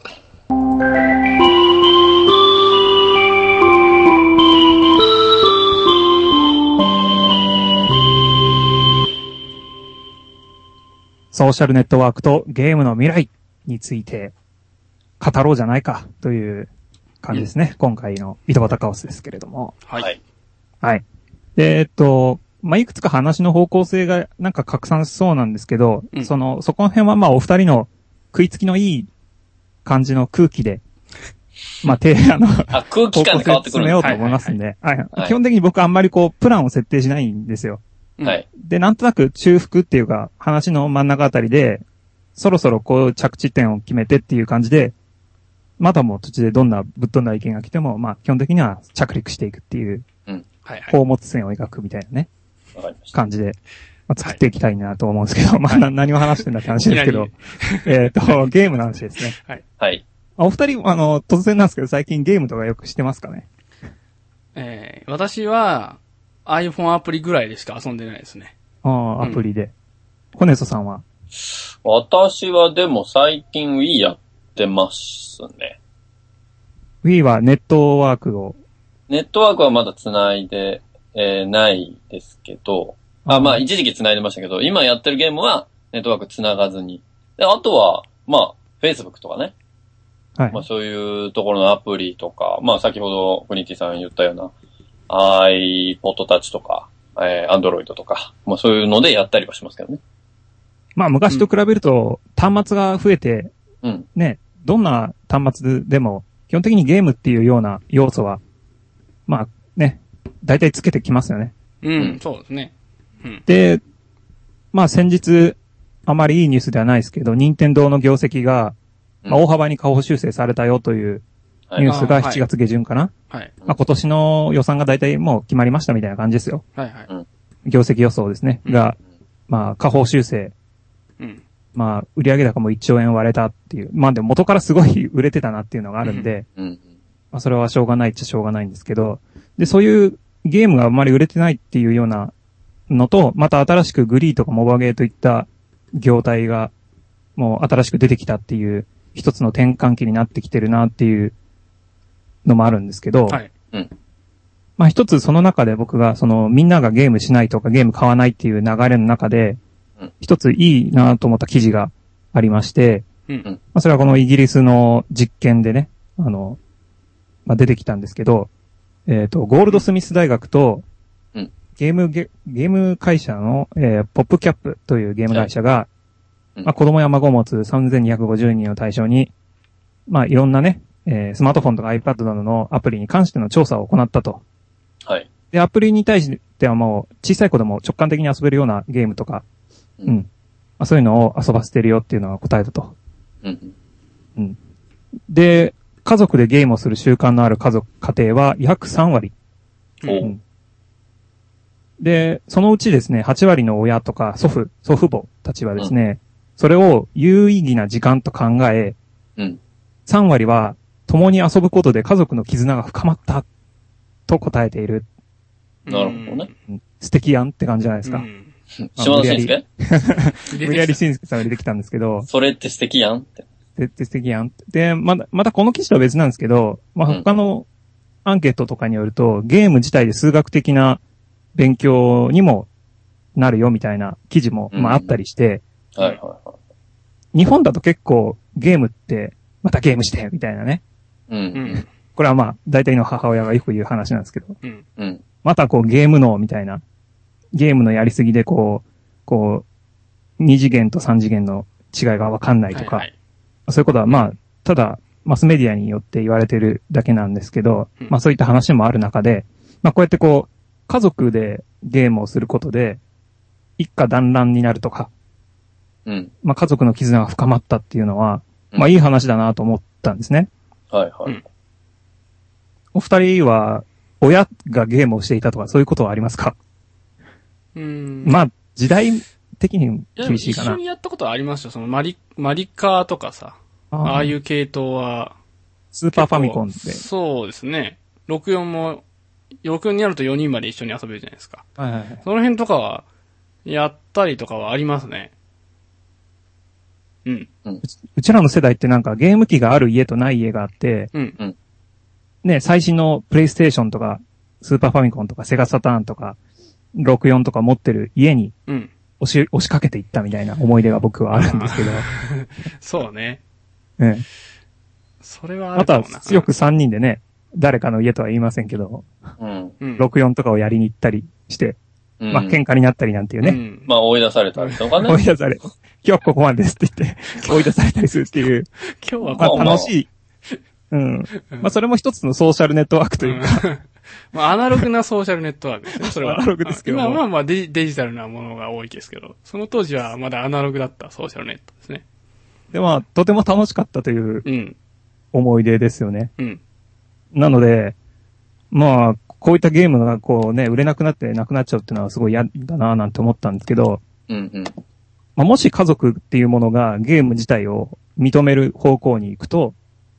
ソーシャルネットワークとゲームの未来について語ろうじゃないかという感じですね。今回の井戸端カオスですけれども。 はい。 はい。で、まあ、いくつか話の方向性がなんか拡散しそうなんですけど、そこの辺はまあお二人の食いつきのいい感じの空気で、まあ、空気感で変わってくるんです。 進めようと思いますんで、基本的に僕あんまりこう、プランを設定しないんですよ。 はい。 で、なんとなく中腹っていうか、話の真ん中あたりで、そろそろこう着地点を決めてっていう感じで、またもう途中でどんなぶっ飛んだ意見が来ても、まあ基本的には着陸していくっていう、宝物線を描くみたいなね、感じで、まあ、作っていきたいなと思うんですけど、まあ何を話してんだって話ですけど、ゲームの話ですね。 はい。 お二人、突然なんですけど、最近ゲームとかよくしてますかね？ 私は、iPhone アプリぐらいでしか遊んでないですね。 アプリで。ホネソさんは？ 私はでも最近 Wii やってますね。 Wii はネットワークを？ ネットワークはまだ繋いで、ないですけど、まあ一時期繋いでましたけど、今やってるゲームはネットワーク繋がずに。で、あとは、まあ、Facebook とかね。はい。まあそういうところのアプリとか、まあ先ほどグニティさん言ったような、iPod Touch とか、Android とか、まあそういうのでやったりはしますけどね。 まあ昔と比べると端末が増えて、ね、どんな端末でも基本的にゲームっていうような要素は、まあね、大体つけてきますよね。 そうですね。 で、まあ先日、あまりいいニュースではないですけど、任天堂の業績が、まあ、大幅に下方修正されたよというニュースが7月下旬かな。はい。まあ今年の予算が大体もう決まりましたみたいな感じですよ。はいはい。業績予想ですね。が、まあ下方修正。まあ売上高も1兆円割れたっていう。まあでも元からすごい売れてたなっていうのがあるんで、まあそれはしょうがないっちゃしょうがないんですけど、で、そういうゲームがあんまり売れてないっていうようなのと、また新しくグリーとかモバゲーといった業態がもう新しく出てきたっていう一つの転換期になってきてるなっていうのもあるんですけど、はい。まあ一つその中で僕がみんながゲームしないとかゲーム買わないっていう流れの中で、一ついいなと思った記事がありまして、まあそれはこのイギリスの実験でね、まあ出てきたんですけど、ゴールドスミス大学と、ゲーム会社の、ポップキャップというゲーム会社が、まあ子供や孫を持つ3250人を対象に、まあいろんなね、スマートフォンとか iPad などのアプリに関しての調査を行ったと。はい。で、アプリに対してはもう小さい子でも直感的に遊べるようなゲームとか、まあ、そういうのを遊ばせてるよっていうのが答えたと。で、 家族でゲームをする習慣のある家庭は約3割。で、そのうちですね、8割の親とか祖父母たちはですね、それを有意義な時間と考え、3割は共に遊ぶことで家族の絆が深まったと答えている。 なるほどね。 素敵やんって感じじゃないですか。 島田紳介無理やり紳介さんが出てきたんですけど。 それって素敵やんって。 素敵やん。で、またこの記事とは別なんですけど、他のアンケートとかによると、ゲーム自体で数学的な勉強にもなるよみたいな記事も、あったりして、日本だと結構ゲームって、またゲームしてみたいなね。これは大体の母親がよく言う話なんですけど、またゲーム脳みたいな、ゲームのやりすぎで2次元と3次元の違いがわかんないとか、そういうことはただ、マスメディアによって言われてるだけなんですけど、そういった話もある中で、こうやって家族でゲームをすることで、一家団らんになるとか、家族の絆が深まったっていうのは、いい話だなと思ったんですね。お二人は、親がゲームをしていたとか、そういうことはありますか？時代的に厳しいかな。 一緒にやったことはありますよ。そのマリカーとかさ。ああいう系統は。 スーパーファミコンで。 そうですね。64になると4人まで一緒に遊べるじゃないですか。その辺とかは、やったりとかはありますね。 うちらの世代ってゲーム機がある家とない家があって、ね、最新のプレイステーションとか、スーパーファミコンとか、セガサターンとか、64とか持ってる家に、押しかけていったみたいな思い出が僕はあるんですけど。 そうね。それはあとはよく3人でね、誰かの家とは言いませんけど、64とかをやりに行ったりして、喧嘩になったりなんていうね。 追い出されたりとかね。 追い出され、今日はここまでですって言って、追い出されたりするっていう。 今日は楽しい。それも一つのソーシャルネットワークというか。 アナログなソーシャルネットワークですね、それは。 アナログですけど。 今はデジタルなものが多いですけど、その当時はまだアナログだったソーシャルネットですね。 で、とても楽しかったという思い出ですよね。なので、こういったゲームが売れなくなってなくなっちゃうっていうのはすごい嫌だなぁなんて思ったんですけど、もし家族っていうものがゲーム自体を認める方向に行くと、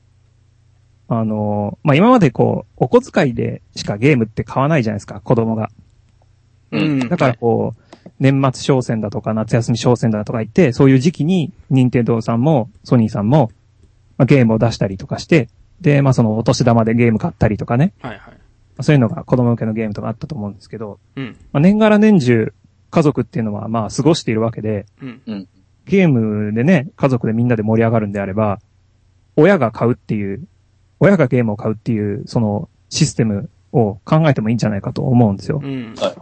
今までお小遣いでしかゲームって買わないじゃないですか、子供が。だから年末商戦だとか夏休み商戦だとか言って、そういう時期に任天堂さんもソニーさんも、ゲームを出したりとかして、で、そのお年玉でゲーム買ったりとかね。そういうのが子供向けのゲームとかあったと思うんですけど、年がら年中家族っていうのは過ごしているわけで、ゲームでね、家族でみんなで盛り上がるんであれば、親がゲームを買うっていう、そのシステムを考えてもいいんじゃないかと思うんですよ。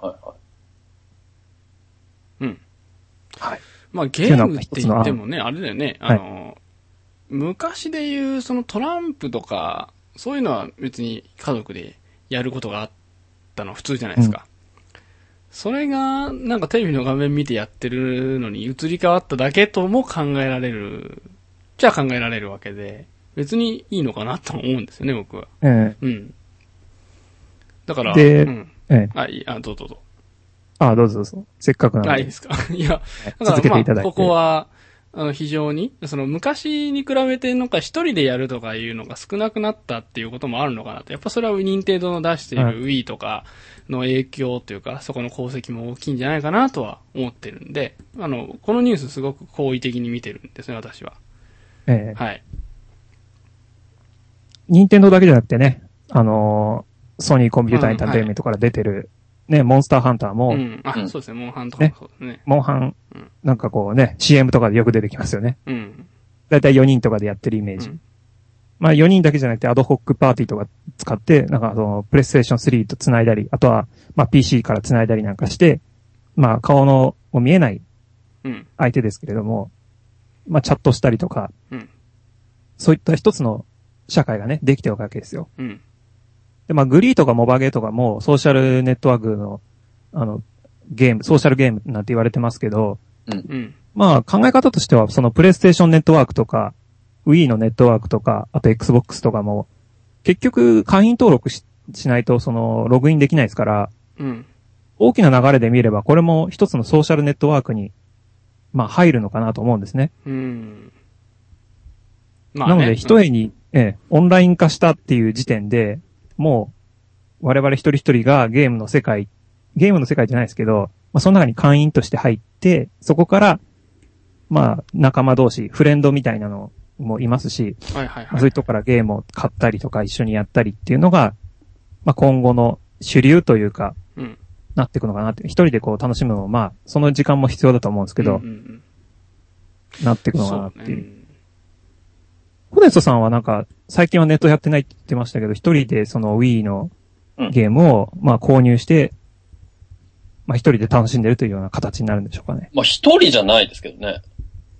ゲームって言ってもね、あれだよね、昔で言うそのトランプとか、そういうのは別に家族でやることがあったの普通じゃないですか。それが、テレビの画面見てやってるのに移り変わっただけとも考えられる、じゃあ考えられるわけで、別にいいのかなと思うんですよね、僕は。だから、どうぞ。 どうぞ。せっかくなので。 いいですか。いや、だからここは、非常に、昔に比べて一人でやるとかいうのが少なくなったっていうこともあるのかなと。やっぱそれは任天堂の出している Wii とかの影響というか、そこの功績も大きいんじゃないかなとは思ってるんで、このニュースすごく好意的に見てるんですね、私は。はい。 任天堂だけじゃなくてね、ソニーコンピューターエンターテインメントから出てる、ね、モンスターハンターも、 そうですね、モンハンとかもそうですね。 モンハン、CM とかでよく出てきますよね。だいたい4人とかでやってるイメージ。4人だけじゃなくてアドホックパーティーとか使って、プレイステーション3と繋いだり、あとは、PC から繋いだりなんかして、顔の見えない相手ですけれども、チャットしたりとか、そういった一つの社会がね、できておくわけですよ。で、グリーとかモバゲーとかもソーシャルネットワークの、ゲーム、ソーシャルゲームなんて言われてますけど、考え方としては、そのプレイステーションネットワークとか、 Wii のネットワークとか、あと Xbox とかも、結局会員登録しないと、ログインできないですから、 うん。 大きな流れで見れば、これも一つのソーシャルネットワークに、まあ入るのかなと思うんですね。まあね、なので、一重に、オンライン化したっていう時点で、もう、我々一人一人がゲームの世界じゃないですけど、まあその中に会員として入って、そこから、まあ仲間同士、フレンドみたいなのもいますし、 はいはいはい。 そういうとこからゲームを買ったりとか一緒にやったりっていうのが、まあ今後の主流というか、なっていくのかなって、一人でこう楽しむのも、まあその時間も必要だと思うんですけど、なっていくのかなっていう。ホネストさんはなんか、最近はネットやってないって言ってましたけど、一人でその Wii のゲームを、まあ購入して、まあ一人で楽しんでるというような形になるんでしょうかね。 まあ一人じゃないですけどね。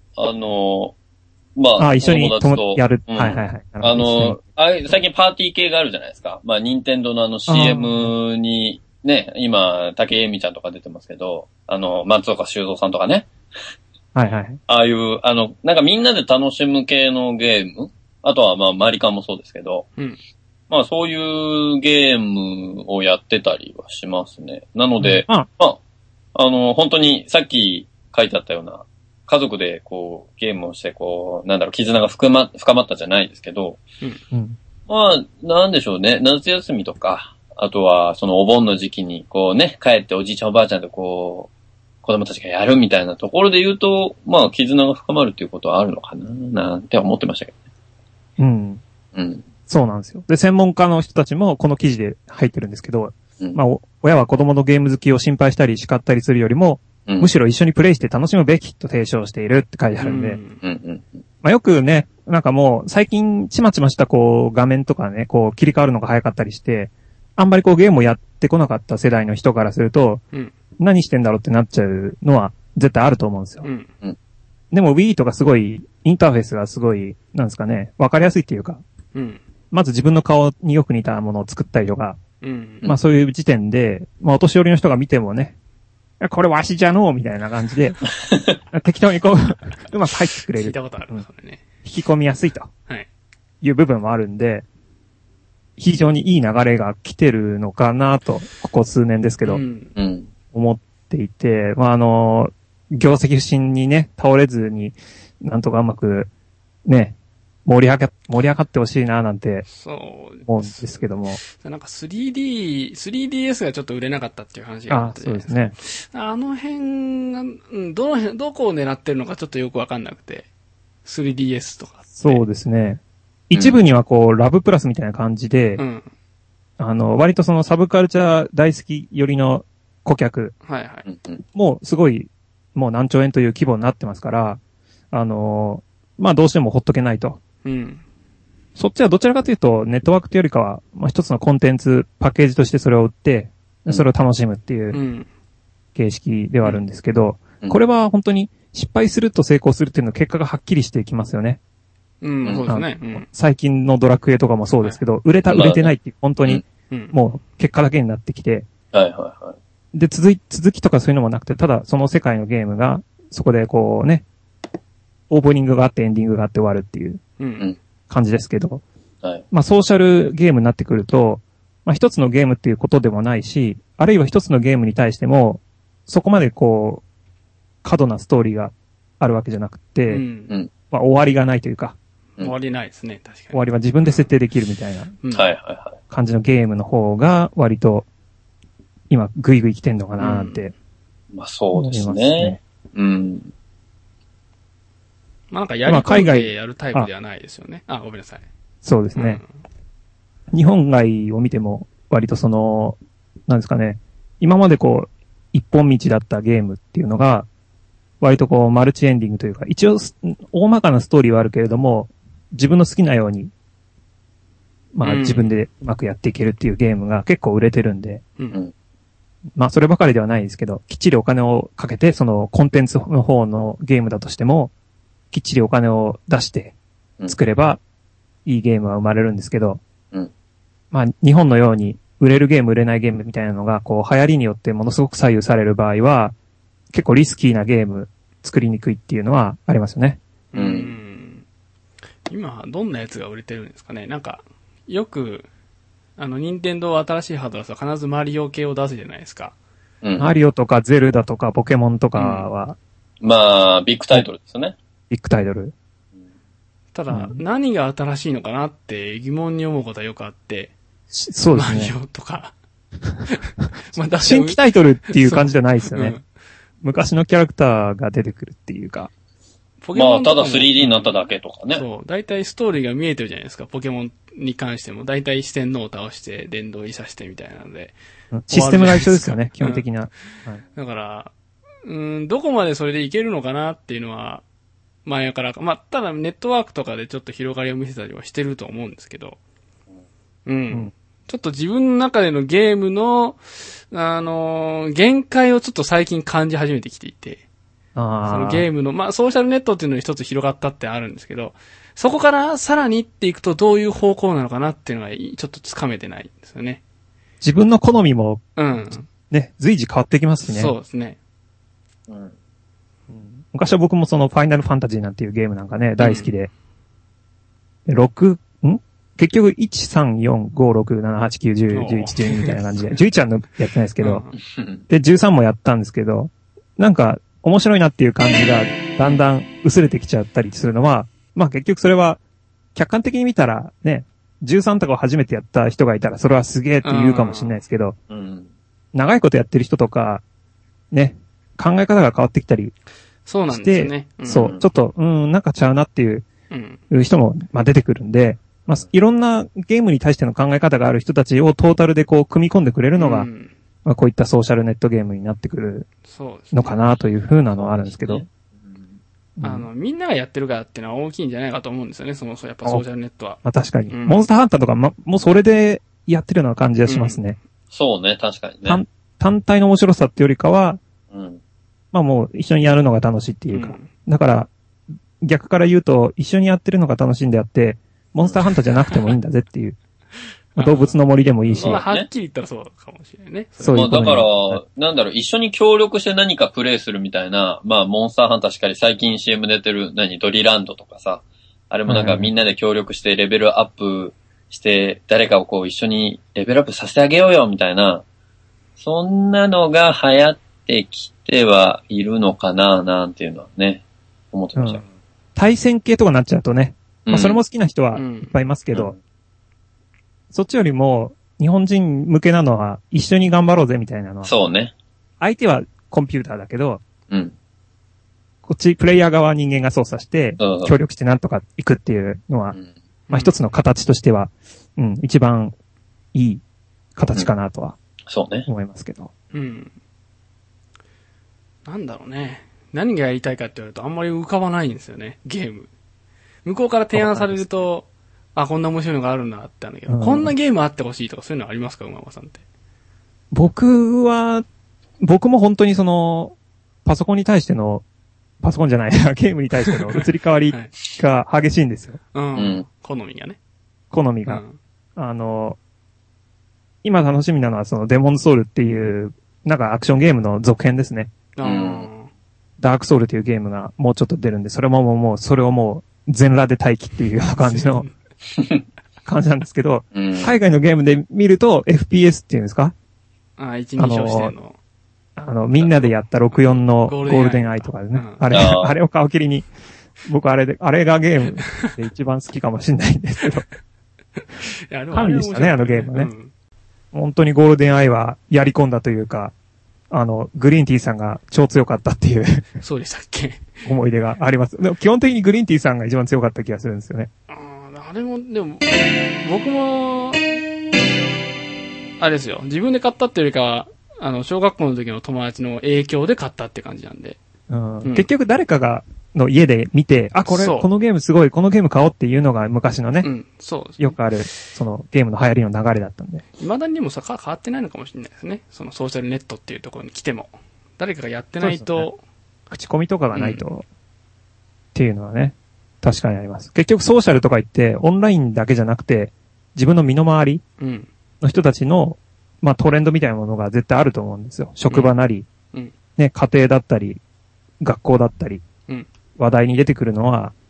まあ、 一緒にやる。はいはいはい。最近パーティー系があるじゃないですか。まあ、任天堂のCM に、ね、今、竹恵美ちゃんとか出てますけど、松岡修造さんとかね。 はいはい。 ああいう、なんかみんなで楽しむ系のゲーム、あとはまあ、マリカンもそうですけど、まあ、そういうゲームをやってたりはしますね。なので、まあ、本当にさっき書いてあったような、家族でこう、ゲームをして、こう、絆が深まったじゃないですけど、まあ、なんでしょうね。夏休みとか、あとは、そのお盆の時期に、こうね、帰っておじいちゃんおばあちゃんとこう、子供たちがやるみたいなところで言うと、まあ、絆が深まるっていうことはあるのかな、なんて思ってましたけどね。 そうなんですよ。で、専門家の人たちもこの記事で入ってるんですけど、まあ、親は子供のゲーム好きを心配したり叱ったりするよりも、むしろ一緒にプレイして楽しむべきと提唱しているって書いてあるんで、まあよくね、なんかもう最近ちまちましたこう画面とかね、こう切り替わるのが早かったりして、あんまりこうゲームをやってこなかった世代の人からすると、何してんだろうってなっちゃうのは絶対あると思うんですよ。でも Wii とかすごい、インターフェースがすごい、なんですかね、わかりやすいっていうか、まず自分の顔によく似たものを作ったりとか、まあそういう時点で、まあお年寄りの人が見てもね、これわしじゃのうみたいな感じで、適当にこう、うまく入ってくれる。 聞いたことある、それね。 引き込みやすいと。いう部分もあるんで、非常にいい流れが来てるのかなと、ここ数年ですけど、思っていて、まあ業績不振にね、倒れずに、なんとかうまく、ね、盛り上がってほしいななんて思うんですけども。 なんか 3DS がちょっと売れなかったっていう話があって。 そうですね。 あの辺が、どこを狙ってるのかちょっとよくわかんなくて。3DS とか。 そうですね。一部にはこう、ラブプラスみたいな感じで、割とそのサブカルチャー大好き寄りの顧客。もうすごい、もう何兆円という規模になってますから、まあどうしてもほっとけないと。そっちはどちらかというと、ネットワークというよりかは、まあ、一つのコンテンツ、パッケージとしてそれを売って、それを楽しむっていう形式ではあるんですけど、これは本当に失敗すると成功するっていうの結果がはっきりしてきますよね。 そうですね。 最近のドラクエとかもそうですけど、売れてないって本当に、もう結果だけになってきて、で、続きとかそういうのもなくて、ただその世界のゲームが、そこでこうね、オープニングがあってエンディングがあって終わるっていう感じですけど、まあソーシャルゲームになってくると、まあ一つのゲームっていうことでもないし、あるいは一つのゲームに対しても、そこまでこう、過度なストーリーがあるわけじゃなくて、まあ終わりがないというか、 終わりないですね、確かに。 終わりは自分で設定できるみたいな感じのゲームの方が割と今グイグイ来てんのかなって、 まあそうですね。 まあなんかやり込んでやるタイプではないですよね。ごめんなさい。 そうですね。日本外を見ても割とその、なんですかね、今までこう、一本道だったゲームっていうのが、割とこうマルチエンディングというか、一応大まかなストーリーはあるけれども、自分の好きなように、まあ自分でうまくやっていけるっていうゲームが結構売れてるんで、まあそればかりではないですけど、きっちりお金をかけて、そのコンテンツの方のゲームだとしても、きっちりお金を出して作れば、いいゲームは生まれるんですけど、まあ日本のように売れるゲーム売れないゲームみたいなのが、こう流行りによってものすごく左右される場合は、結構リスキーなゲーム作りにくいっていうのはありますよね。 今、どんなやつが売れてるんですかね。なんか、よく、任天堂新しいハードは必ずマリオ系を出すじゃないですか。 うん。マリオとかゼルダとかポケモンとかは。 まあ、ビッグタイトルですよね。 ビッグタイトル。 ただ、何が新しいのかなって疑問に思うことはよくあって。 そうですね。 マリオとか。 まあ、新規タイトルっていう感じじゃないですよね。昔のキャラクターが出てくるっていうか。 まあ、ただ 3D になっただけとかね。 そう。大体ストーリーが見えてるじゃないですか。ポケモンに関しても。大体四天王を倒して、殿堂入りさせてみたいなので。 システムが一緒ですよね、基本的な。はい、 だから、どこまでそれでいけるのかなっていうのは、前から、まあ、ただネットワークとかでちょっと広がりを見せたりはしてると思うんですけど。ちょっと自分の中でのゲームの、限界をちょっと最近感じ始めてきていて。そのゲームの、まあ、ソーシャルネットっていうのに一つ広がったってあるんですけど、そこからさらにっていくとどういう方向なのかなっていうのがちょっとつかめてないんですよね。 自分の好みも、ね、随時変わってきますしね。 そうですね。 昔は僕もそのファイナルファンタジーなんていうゲームなんかね、大好きで、結局、1、3、4、5、6、7、8、9、10、11、12みたいな感じで、11はやってないですけど、で、13もやったんですけど、なんか、面白いなっていう感じが、だんだん薄れてきちゃったりするのは、まあ結局それは、客観的に見たら、ね、13とかを初めてやった人がいたら、それはすげえって言うかもしれないですけど、長いことやってる人とか、ね、考え方が変わってきたりして、 そうなんですね。 そう、ちょっと、なんかちゃうなっていう人も、まあ出てくるんで、まあ、いろんなゲームに対しての考え方がある人たちをトータルでこう組み込んでくれるのが、まあ、こういったソーシャルネットゲームになってくるのかなという風なのはあるんですけど。 みんながやってるからっていうのは大きいんじゃないかと思うんですよね、やっぱソーシャルネットは。 まあ確かに。モンスターハンターとか、もうそれでやってるような感じがしますね。 そうね、確かにね。 単体の面白さってよりかは、まあもう一緒にやるのが楽しいっていうか。だから、逆から言うと、一緒にやってるのが楽しいんであって、モンスターハンターじゃなくてもいいんだぜっていう。動物の森でもいいし。 はっきり言ったらそうかもしれないね。 そういうだから、なんだろう、一緒に協力して何かプレイするみたいな、まあ、モンスターハンターしかり最近 CM 出てる、ドリランドとかさ、あれもなんかみんなで協力してレベルアップして、誰かをこう一緒にレベルアップさせてあげようよ、みたいな、そんなのが流行ってきてはいるのかな、なんていうのはね、思ってました。 対戦系とかになっちゃうとね、まあそれも好きな人はいっぱいいますけど、そっちよりも日本人向けなのは一緒に頑張ろうぜみたいなのは。 そうね。 相手はコンピューターだけど、こっちプレイヤー側は人間が操作して、協力してなんとか行くっていうのは、まあ一つの形としては、一番いい形かなとは、 そうね。 思いますけど。 なんだろうね。何がやりたいかって言われるとあんまり浮かばないんですよね、ゲーム。向こうから提案されると、こんな面白いのがあるんだってあるんだけど、こんなゲームあってほしいとかそういうのありますか、馬場さんって。 僕も本当にパソコンに対しての、パソコンじゃない、ゲームに対しての移り変わりが激しいんですよ。 好みがね。 好みが。今楽しみなのはデモンズソウルっていう、なんかアクションゲームの続編ですね。ダークソウルというゲームがもうちょっと出るんで、それをもう全裸で待機っていうような感じの感じなんですけど、海外のゲームで見ると FPS っていうんですか？ 一人称してんの。 みんなでやった64のゴールデンアイとかでね。あれを皮切りに、僕あれがゲームで一番好きかもしれないんですけど。神でしたね、あのゲームはね。本当にゴールデンアイはやり込んだというか、グリーンティーさんが超強かったっていう。 そうでしたっけ？ 思い出があります。でも基本的にグリーンティーさんが一番強かった気がするんですよね。 あれも、でも、僕も、あれですよ。自分で買ったっていうよりかは、小学校の時の友達の影響で買ったって感じなんで。 結局誰かの家で見て、このゲームすごい、このゲーム買おうっていうのが昔のね。 そう。 よくある、ゲームの流行りの流れだったんで。 未だにも変わってないのかもしれないですね。ソーシャルネットっていうところに来ても。誰かがやってないと、 口コミとかがないと、っていうのはね、確かにあります。結局ソーシャルとか言って、オンラインだけじゃなくて、自分の身の回りの人たちの、まあトレンドみたいなものが絶対あると思うんですよ。職場なり、ね、家庭だったり、学校だったり、話題に出てくるのは、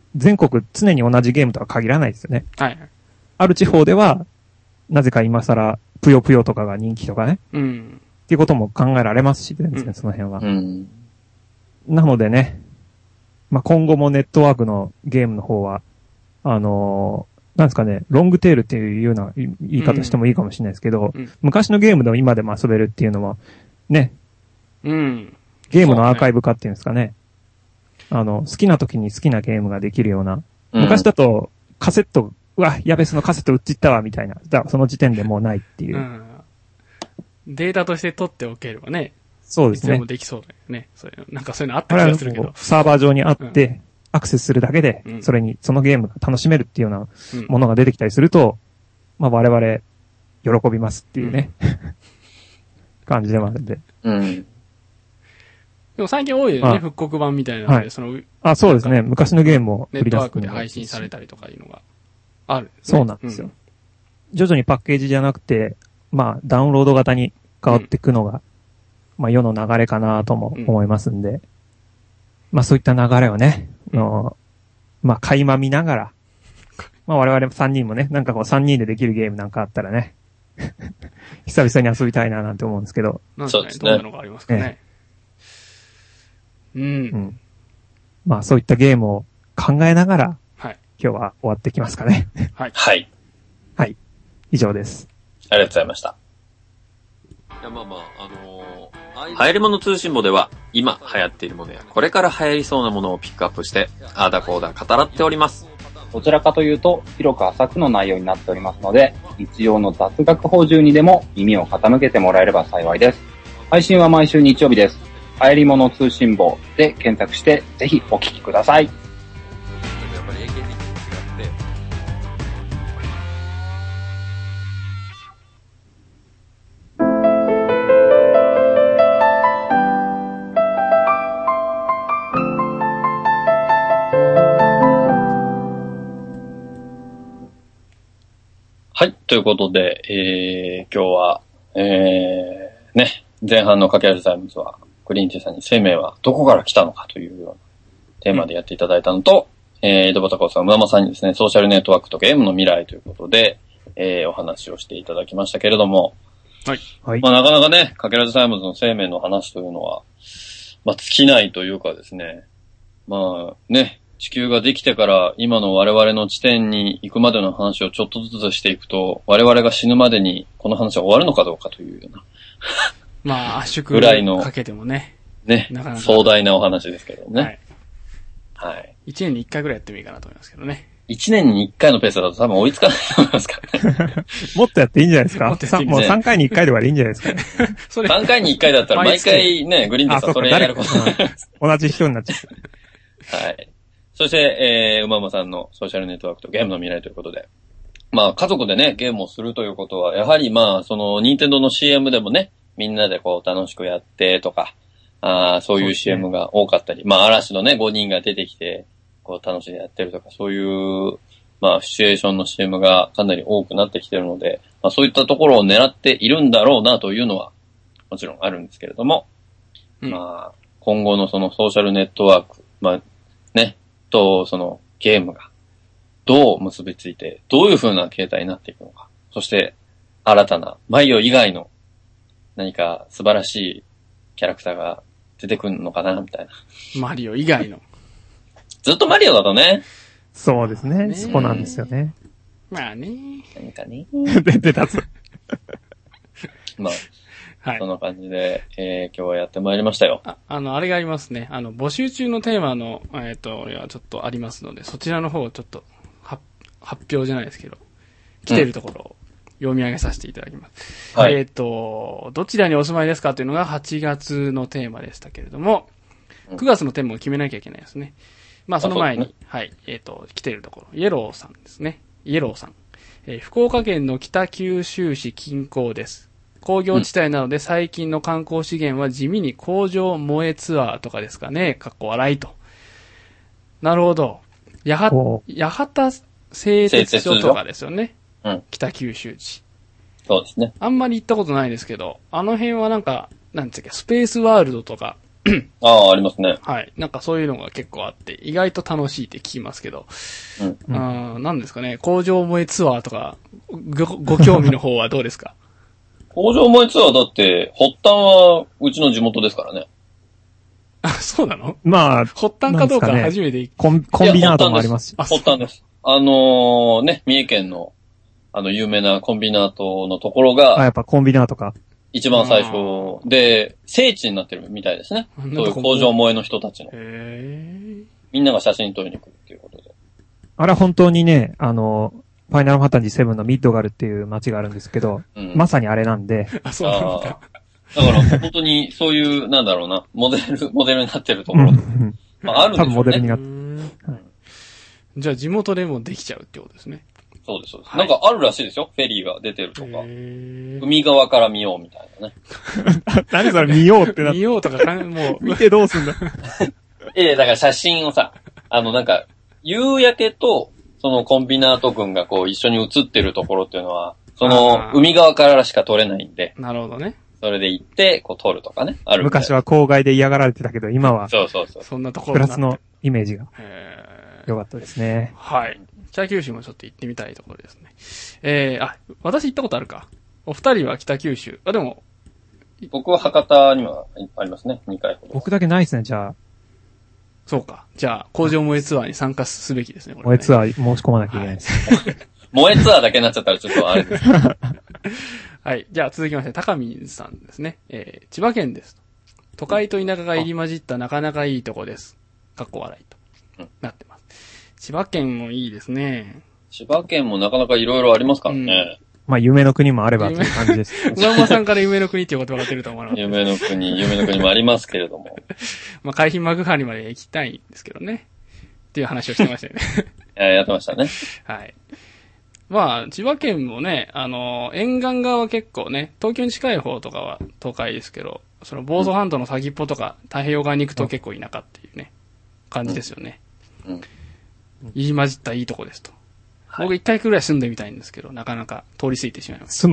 全国常に同じゲームとは限らないですよね。 はい。 ある地方では、なぜか今更、ぷよぷよとかが人気とかね。 うん。 っていうことも考えられますし、全然その辺は。 うん。 なのでね、まあ、今後もネットワークのゲームの方は、なんですかね、ロングテールっていうような言い方してもいいかもしれないですけど、昔のゲームでも今でも遊べるっていうのは、ね、 うん。 ゲームのアーカイブ化っていうんですかね。好きな時に好きなゲームができるような。昔だと、カセット、うわ、やべ、そのカセット売っちったわ、みたいな。その時点でもうないっていう。 データとして取っておければね。 そうですね。 いつでもできそうだよね。そういうなんかそういうのあった気がするけど。 サーバー上にあって、アクセスするだけで、そのゲームが楽しめるっていうようなものが出てきたりすると、まあ我々、喜びますっていうね、感じでもあるんで。 でも最近多いよね、復刻版みたいなので、 そうですね。昔のゲームもネットワークで配信されたりとかいうのがある、ね。 そうなんですよ。徐々にパッケージじゃなくて、まあ、ダウンロード型に変わっていくのが、まあ、世の流れかなとも思いますんで、まあ、そういった流れをね、まあ、垣間見ながら、まあ、我々3人もね、なんかこう3人でできるゲームなんかあったらね、久々に遊びたいななんて思うんですけど。 そうですね。どんなのがありますかね。 まあ、そういったゲームを考えながら、 はい。 今日は終わってきますかね。 はい。 はい。 はい。以上です。 ありがとうございました。いや、まあまあ、流行り物通信簿では、今流行っているものや、これから流行りそうなものをピックアップして、あーだこーだ語らっております。 どちらかというと、広く浅くの内容になっておりますので、日曜の雑学法中にでも耳を傾けてもらえれば幸いです。配信は毎週日曜日です。流行り物通信簿で検索して、ぜひお聞きください。 はい。ということで、今日は、ね、前半の駆け足タイムズは、グリーンティーさんに生命はどこから来たのかというようなテーマでやっていただいたのと、井戸端コーさん、村間さんにですね、ソーシャルネットワークとゲームの未来ということで、お話をしていただきましたけれども、 はい。 はい。まあなかなかね、駆け足タイムズの生命の話というのは、まあ尽きないというかですね、まあね、地球ができてから今の我々の地点に行くまでの話をちょっとずつしていくと、我々が死ぬまでにこの話は終わるのかどうかというような。 まあ、圧縮かけてもね。 ね。なかなか壮大なお話ですけどね。 はい。はい。1年に1回ぐらいやってもいいかなと思いますけどね。 1年に1回のペースだと多分追いつかないと思いますからね。 もっとやっていいんじゃないですか。もう3回に1回ではいいんじゃないですかね。 それ3回に1回だったら毎回ね、グリーンティーさんそれやることになります。 同じ人になっちゃう。はい。そして、馬場さんのソーシャルネットワークとゲームの未来ということで。まあ、家族でね、ゲームをするということは、やはりまあ、その、任天堂の CM でもね、みんなでこう楽しくやってとか、そういう CM が多かったり、まあ嵐のね、5人が出てきて、こう楽しんでやってるとか、そういう、まあシチュエーションの CM がかなり多くなってきてるので、まあそういったところを狙っているんだろうなというのは、もちろんあるんですけれども、まあ、今後のそのソーシャルネットワーク、まあね、とそのゲームがどう結びついて、どういう風な形態になっていくのか、そして新たなマリオ以外の何か素晴らしいキャラクターが出てくるのかなみたいな。 マリオ以外の。 ずっとマリオだとね。 そうですね。そこなんですよね。 まあね。 何かね。 出たつ。 まあ、 はい。 そんな感じで、今日はやってまいりましたよ。 あれがありますね。募集中のテーマの、ちょっとありますので、そちらの方をちょっと、発表じゃないですけど、来てるところを読み上げさせていただきます。はい。どちらにお住まいですかというのが8月のテーマでしたけれども、9月のテーマを決めなきゃいけないですね。まあ、その前に、はい、来てるところ、イエローさんですね。イエローさん。福岡県の北九州市近郊です。工業地帯なので最近の観光資源は地味に工場萌えツアーとかですかね。かっこ笑いと。なるほど。八幡製鉄所とかですよね。 うん。 北九州市。 そうですね。 あんまり行ったことないですけど、あの辺はなんか、なんつうか、スペースワールドとか、 ありますね。 はい。なんかそういうのが結構あって、意外と楽しいって聞きますけど。なんですかね、工場萌えツアーとか、ご興味の方はどうですか？ 工場萌えツアーだって、発端はうちの地元ですからね。 あ、そうなの？ まあ、 発端かどうか初めてコンビナートもありますし。 発端です。ね、三重県の、有名なコンビナートのところが、 やっぱコンビナートか。 一番最初で、聖地になってるみたいですね。そういう工場萌えの人たちの。みんなが写真撮りに来るっていうことで。 あれは本当にね、ファイナルファンタジー7のミッドガルっていう街があるんですけど、まさにあれなんで。 あ、そうなんだ。 だから本当にそういう、なんだろうな、モデルになってるところ。あるんでしょうね。 多分モデルになってる。 じゃあ地元でもできちゃうってことですね。 そうです、そうです。なんかあるらしいですよ。フェリーが出てるとか。海側から見ようみたいなね。 何それ見ようってなって。 見ようとか、もう。 見てどうすんだ。 だから写真をさ、なんか、夕焼けと、そのコンビナート群がこう一緒に写ってるところっていうのは、その海側からしか撮れないんで。 なるほどね。 それで行って、こう撮るとかね。ある昔は郊外で嫌がられてたけど、今は。 そう。 そんなところプラスのイメージが。良かったですね。 はい。北九州もちょっと行ってみたいところですね。私行ったことあるか。お二人は北九州。でも。 僕は博多にもありますね。2回ほど。 僕だけないですね、じゃあ。 そうか。じゃあ、工場萌えツアーに参加すべきですね、これね。 萌えツアー申し込まなきゃいけないです。 萌えツアーだけになっちゃったらちょっとあれです。 はい。じゃあ続きまして、高見さんですね。千葉県です。都会と田舎が入り混じったなかなかいいとこです。かっこ笑いと。なってます。千葉県もいいですね。 千葉県もなかなかいろいろありますからね。 まあ、夢の国もあればという感じです。 上間さんから夢の国っていう言葉が出ると思わなかった。 夢の国もありますけれども。 まあ、海浜幕張まで行きたいんですけどね。っていう話をしてましたよね。 やってましたね。 はい。まあ、千葉県もね、沿岸側は結構ね、東京に近い方とかは都会ですけど、その房総半島の先っぽとか太平洋側に行くと結構田舎っていうね、感じですよね。入り混じったいいとこですと。僕一回くらい住んでみたいんですけど、なかなか通り過ぎてしまいました。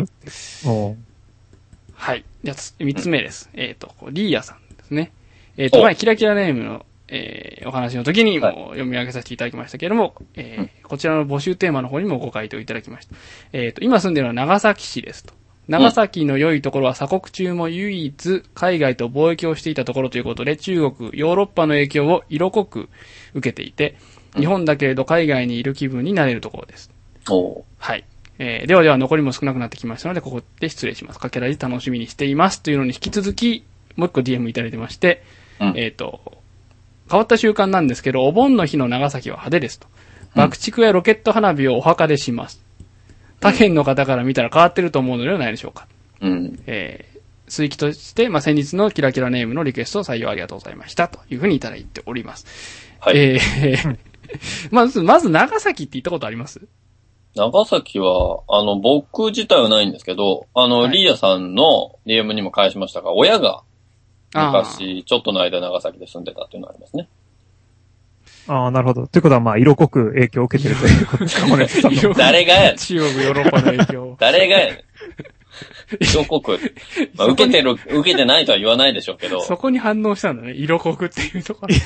はい。じゃあ、三つ目です。リーヤさんですね。前、キラキラネームの、お話の時にも読み上げさせていただきましたけれども、こちらの募集テーマの方にもご回答いただきました。今住んでいるのは長崎市ですと。長崎の良いところは鎖国中も唯一海外と貿易をしていたところということで、中国、ヨーロッパの影響を色濃く受けていて、日本だけれど海外にいる気分になれるところです。はい。では残りも少なくなってきましたので、ここで失礼します。かけらじ楽しみにしていますというのに引き続き、もう一個 DM いただいてまして、変わった習慣なんですけど、お盆の日の長崎は派手ですと。爆竹やロケット花火をお墓でします。他県の方から見たら変わってると思うのではないでしょうか。追記として、先日のキラキラネームのリクエストを採用ありがとうございました。というふうにいただいております。はい。まず長崎って行ったことあります？ 長崎は、僕自体はないんですけど、リーヤさんの DM にも返しましたが、親が、昔、ちょっとの間長崎で住んでたっていうのがありますね。 ああ、なるほど。ということは、影色濃く影響を受けてるということですか、これ。 誰がやねん。 中国、ヨーロッパの影響。 誰がやねん。色濃く。受けてないとは言わないでしょうけど。 そこに反応したんだね。色濃くっていうところ。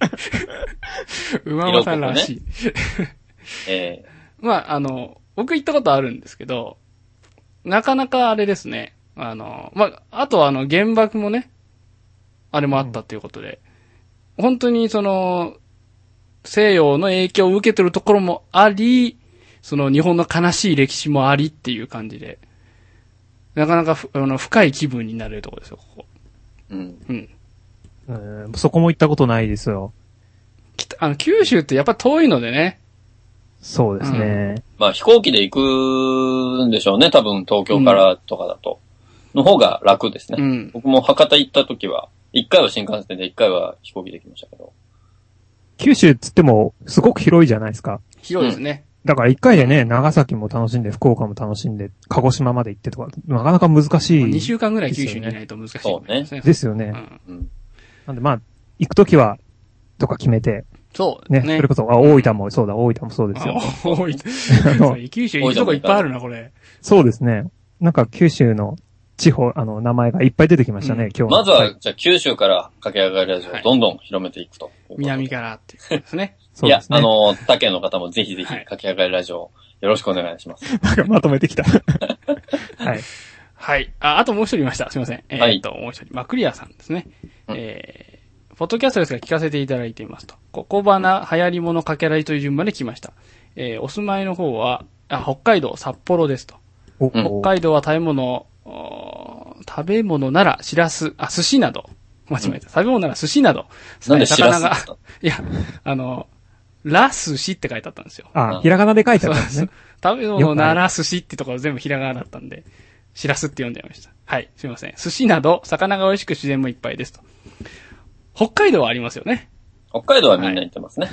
馬場さんらしい。僕行ったことあるんですけど、なかなかあれですね。あとは原爆もね、あれもあったっていうことで、本当に西洋の影響を受けてるところもあり、日本の悲しい歴史もありっていう感じで、なかなか深い気分になれるところですよ、ここ。 そこも行ったことないですよ。 九州ってやっぱ遠いのでね。 そうですね。 飛行機で行くんでしょうね、多分東京からとかだと。の方が楽ですね。僕も博多行った時は、1回は新幹線で1回は飛行機で行きましたけど。 九州っつっても、すごく広いじゃないですか。 広いですね。 だから1回でね、長崎も楽しんで、福岡も楽しんで、鹿児島まで行ってとか、なかなか難しい、 2週間ぐらい九州にいないと難しいですね。 ですよね。なんで行くときは、とか決めて。 そうね。 それこそ、大分もそうだ、大分もそうですよ。 大分。九州行くとこいっぱいあるな、これ。 そうですね。なんか九州の地方、名前がいっぱい出てきましたね、今日。 まずは、じゃあ九州から駆け上がりラジオをどんどん広めていくと。 南からっていうことですね。 そうですね。 いや、他県の方もぜひぜひ駆け上がりラジオよろしくお願いします。 なんかまとめてきた。はい。 はい。あともう一人いました。すいません。もう一人。マクリアさんですね。ポッドキャストですが聞かせていただいていますと。小花流行り物かけらいという順番で来ました。お住まいの方は、北海道札幌ですと。北海道は食べ物ならしらす、寿司など。間違えた。食べ物なら寿司など。 なんでしらすいや、ら寿司って書いてあったんですよ。 ひらがなで書いてあったんですね。 食べ物なら寿司ってところ全部ひらがなだったんで、しらすって読んじゃいました。はい、すいません。寿司など、魚が美味しく自然もいっぱいですと。北海道はありますよね。 北海道はみんな行ってますね。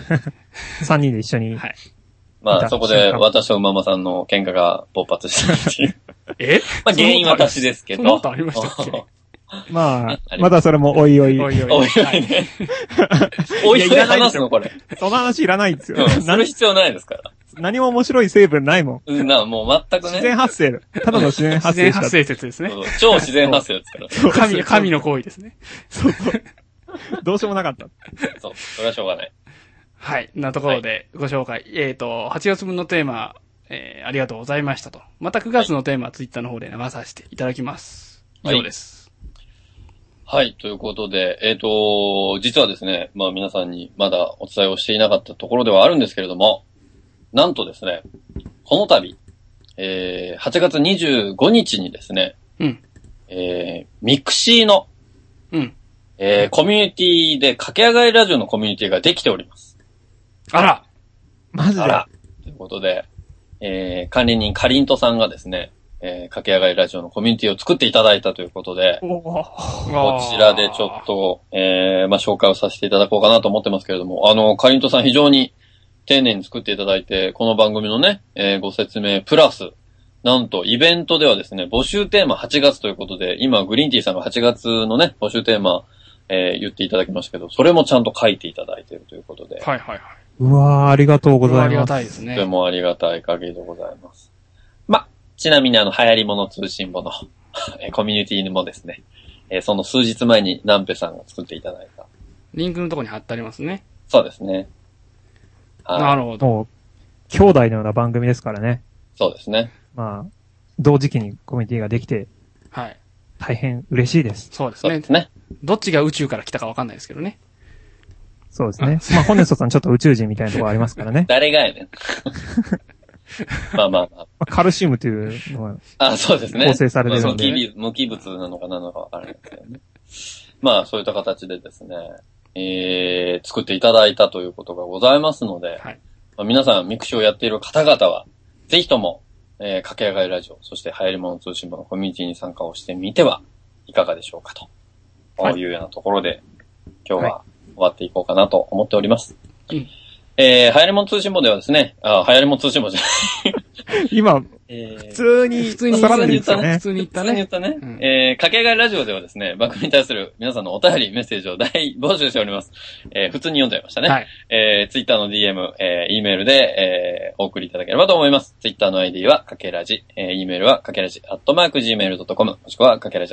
3人で一緒に。 はい。 まあ、そこで私と馬場さんの喧嘩が勃発したっていう。まあ、原因は私ですけど。 そんなことありましたっけまあ、まだそれもおいおい。 おいおい。 おいおいね。おいおい話すのこれ。 その話いらないんですよ。 する必要ないですから。 何も面白い成分ないもん。 もう全くね。 自然発生。ただの自然発生。 自然発生説ですね。 超自然発生ですから。 神の行為ですね。 そう。どうしようもなかった。 そう。それはしょうがない。 はい。なところでご紹介。8月分のテーマ、ありがとうございましたと。また9月のテーマはツイッターの方で流させていただきます。以上です。 はい。ということで、実はですね、まあ皆さんにまだお伝えをしていなかったところではあるんですけれども、なんとですね、この度、8月25日にですね、ミクシーの、コミュニティで駆け上がりラジオのコミュニティができております。 あらマジでということで、管理人かりんとさんがですね、駆け上がりラジオのコミュニティを作っていただいたということで、こちらでちょっと、まあ、紹介をさせていただこうかなと思ってますけれども、かりんとさん非常に丁寧に作っていただいて、この番組のね、ご説明プラス、なんとイベントではですね、募集テーマ8月ということで、今グリーンティーさんが8月のね、募集テーマ、言っていただきましたけど、それもちゃんと書いていただいているということで。 はいはいはい。 うわー、ありがとうございます。 ありがたいですね。 とてもありがたい限りでございます。ま、ちなみに流行り物通信簿のコミュニティにもですね、その数日前にナンペさんが作っていただいた。 リンクのところに貼ってありますね。 そうですね。 なるほど。 もう、兄弟のような番組ですからね。 そうですね。 まあ、同時期にコミュニティができて、 はい。 大変嬉しいです。 そうですね。そうですね。どっちが宇宙から来たかわかんないですけどね。 そうですね。まあ、ホネストさんちょっと宇宙人みたいなところありますからね。 誰がやねん。まあまあまあ。 カルシウムというのは、 そうですね。 構成されてるので、 まあ、無機物なのか何なのかわからないですけどね。まあ、そういった形でですね、作っていただいたということがございますので、はい、まあ、皆さんミクシーをやっている方々は、ぜひとも、駆け上がりラジオ、そして流行り物通信簿のコミュニティに参加をしてみてはいかがでしょうかと。はい、いうようなところで、今日は終わっていこうかなと思っております。流行り物通信簿ではですね、流行り物通信簿じゃない。 今、普通に言ったね。 普通に言ったね。 駆け上がりラジオではですね、番組に対する皆さんのお便り、メッセージを大募集しております。普通に読んじゃいましたね。はい。Twitter の DM、E メールで、お送りいただければと思います。Twitter の ID はかけらじ、E メールはかけらじ@gmail.com、もしくはかけらじ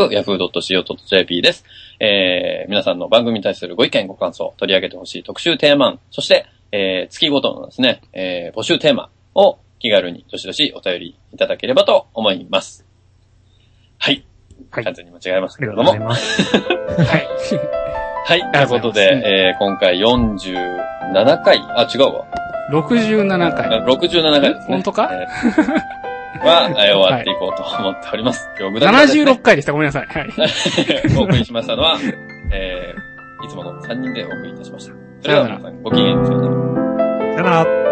@yahoo.co.jp です。皆さんの番組に対するご意見、ご感想、取り上げてほしい特集テーマ案、そして、月ごとのですね、募集テーマを気軽にどしどしお便りいただければと思います。はい。完全に間違えましたけれども。はい。はい。ということで、今回47回、違うわ。 67回。 67回ですね。 本当かは、終わっていこうと思っております。 今日具体的に、ね。76回でした。ごめんなさい。はい。 お送りしましたのは、いつもの3人でお送りいたしました。それでは皆さん、ごきげんよう。さよなら。 さよなら。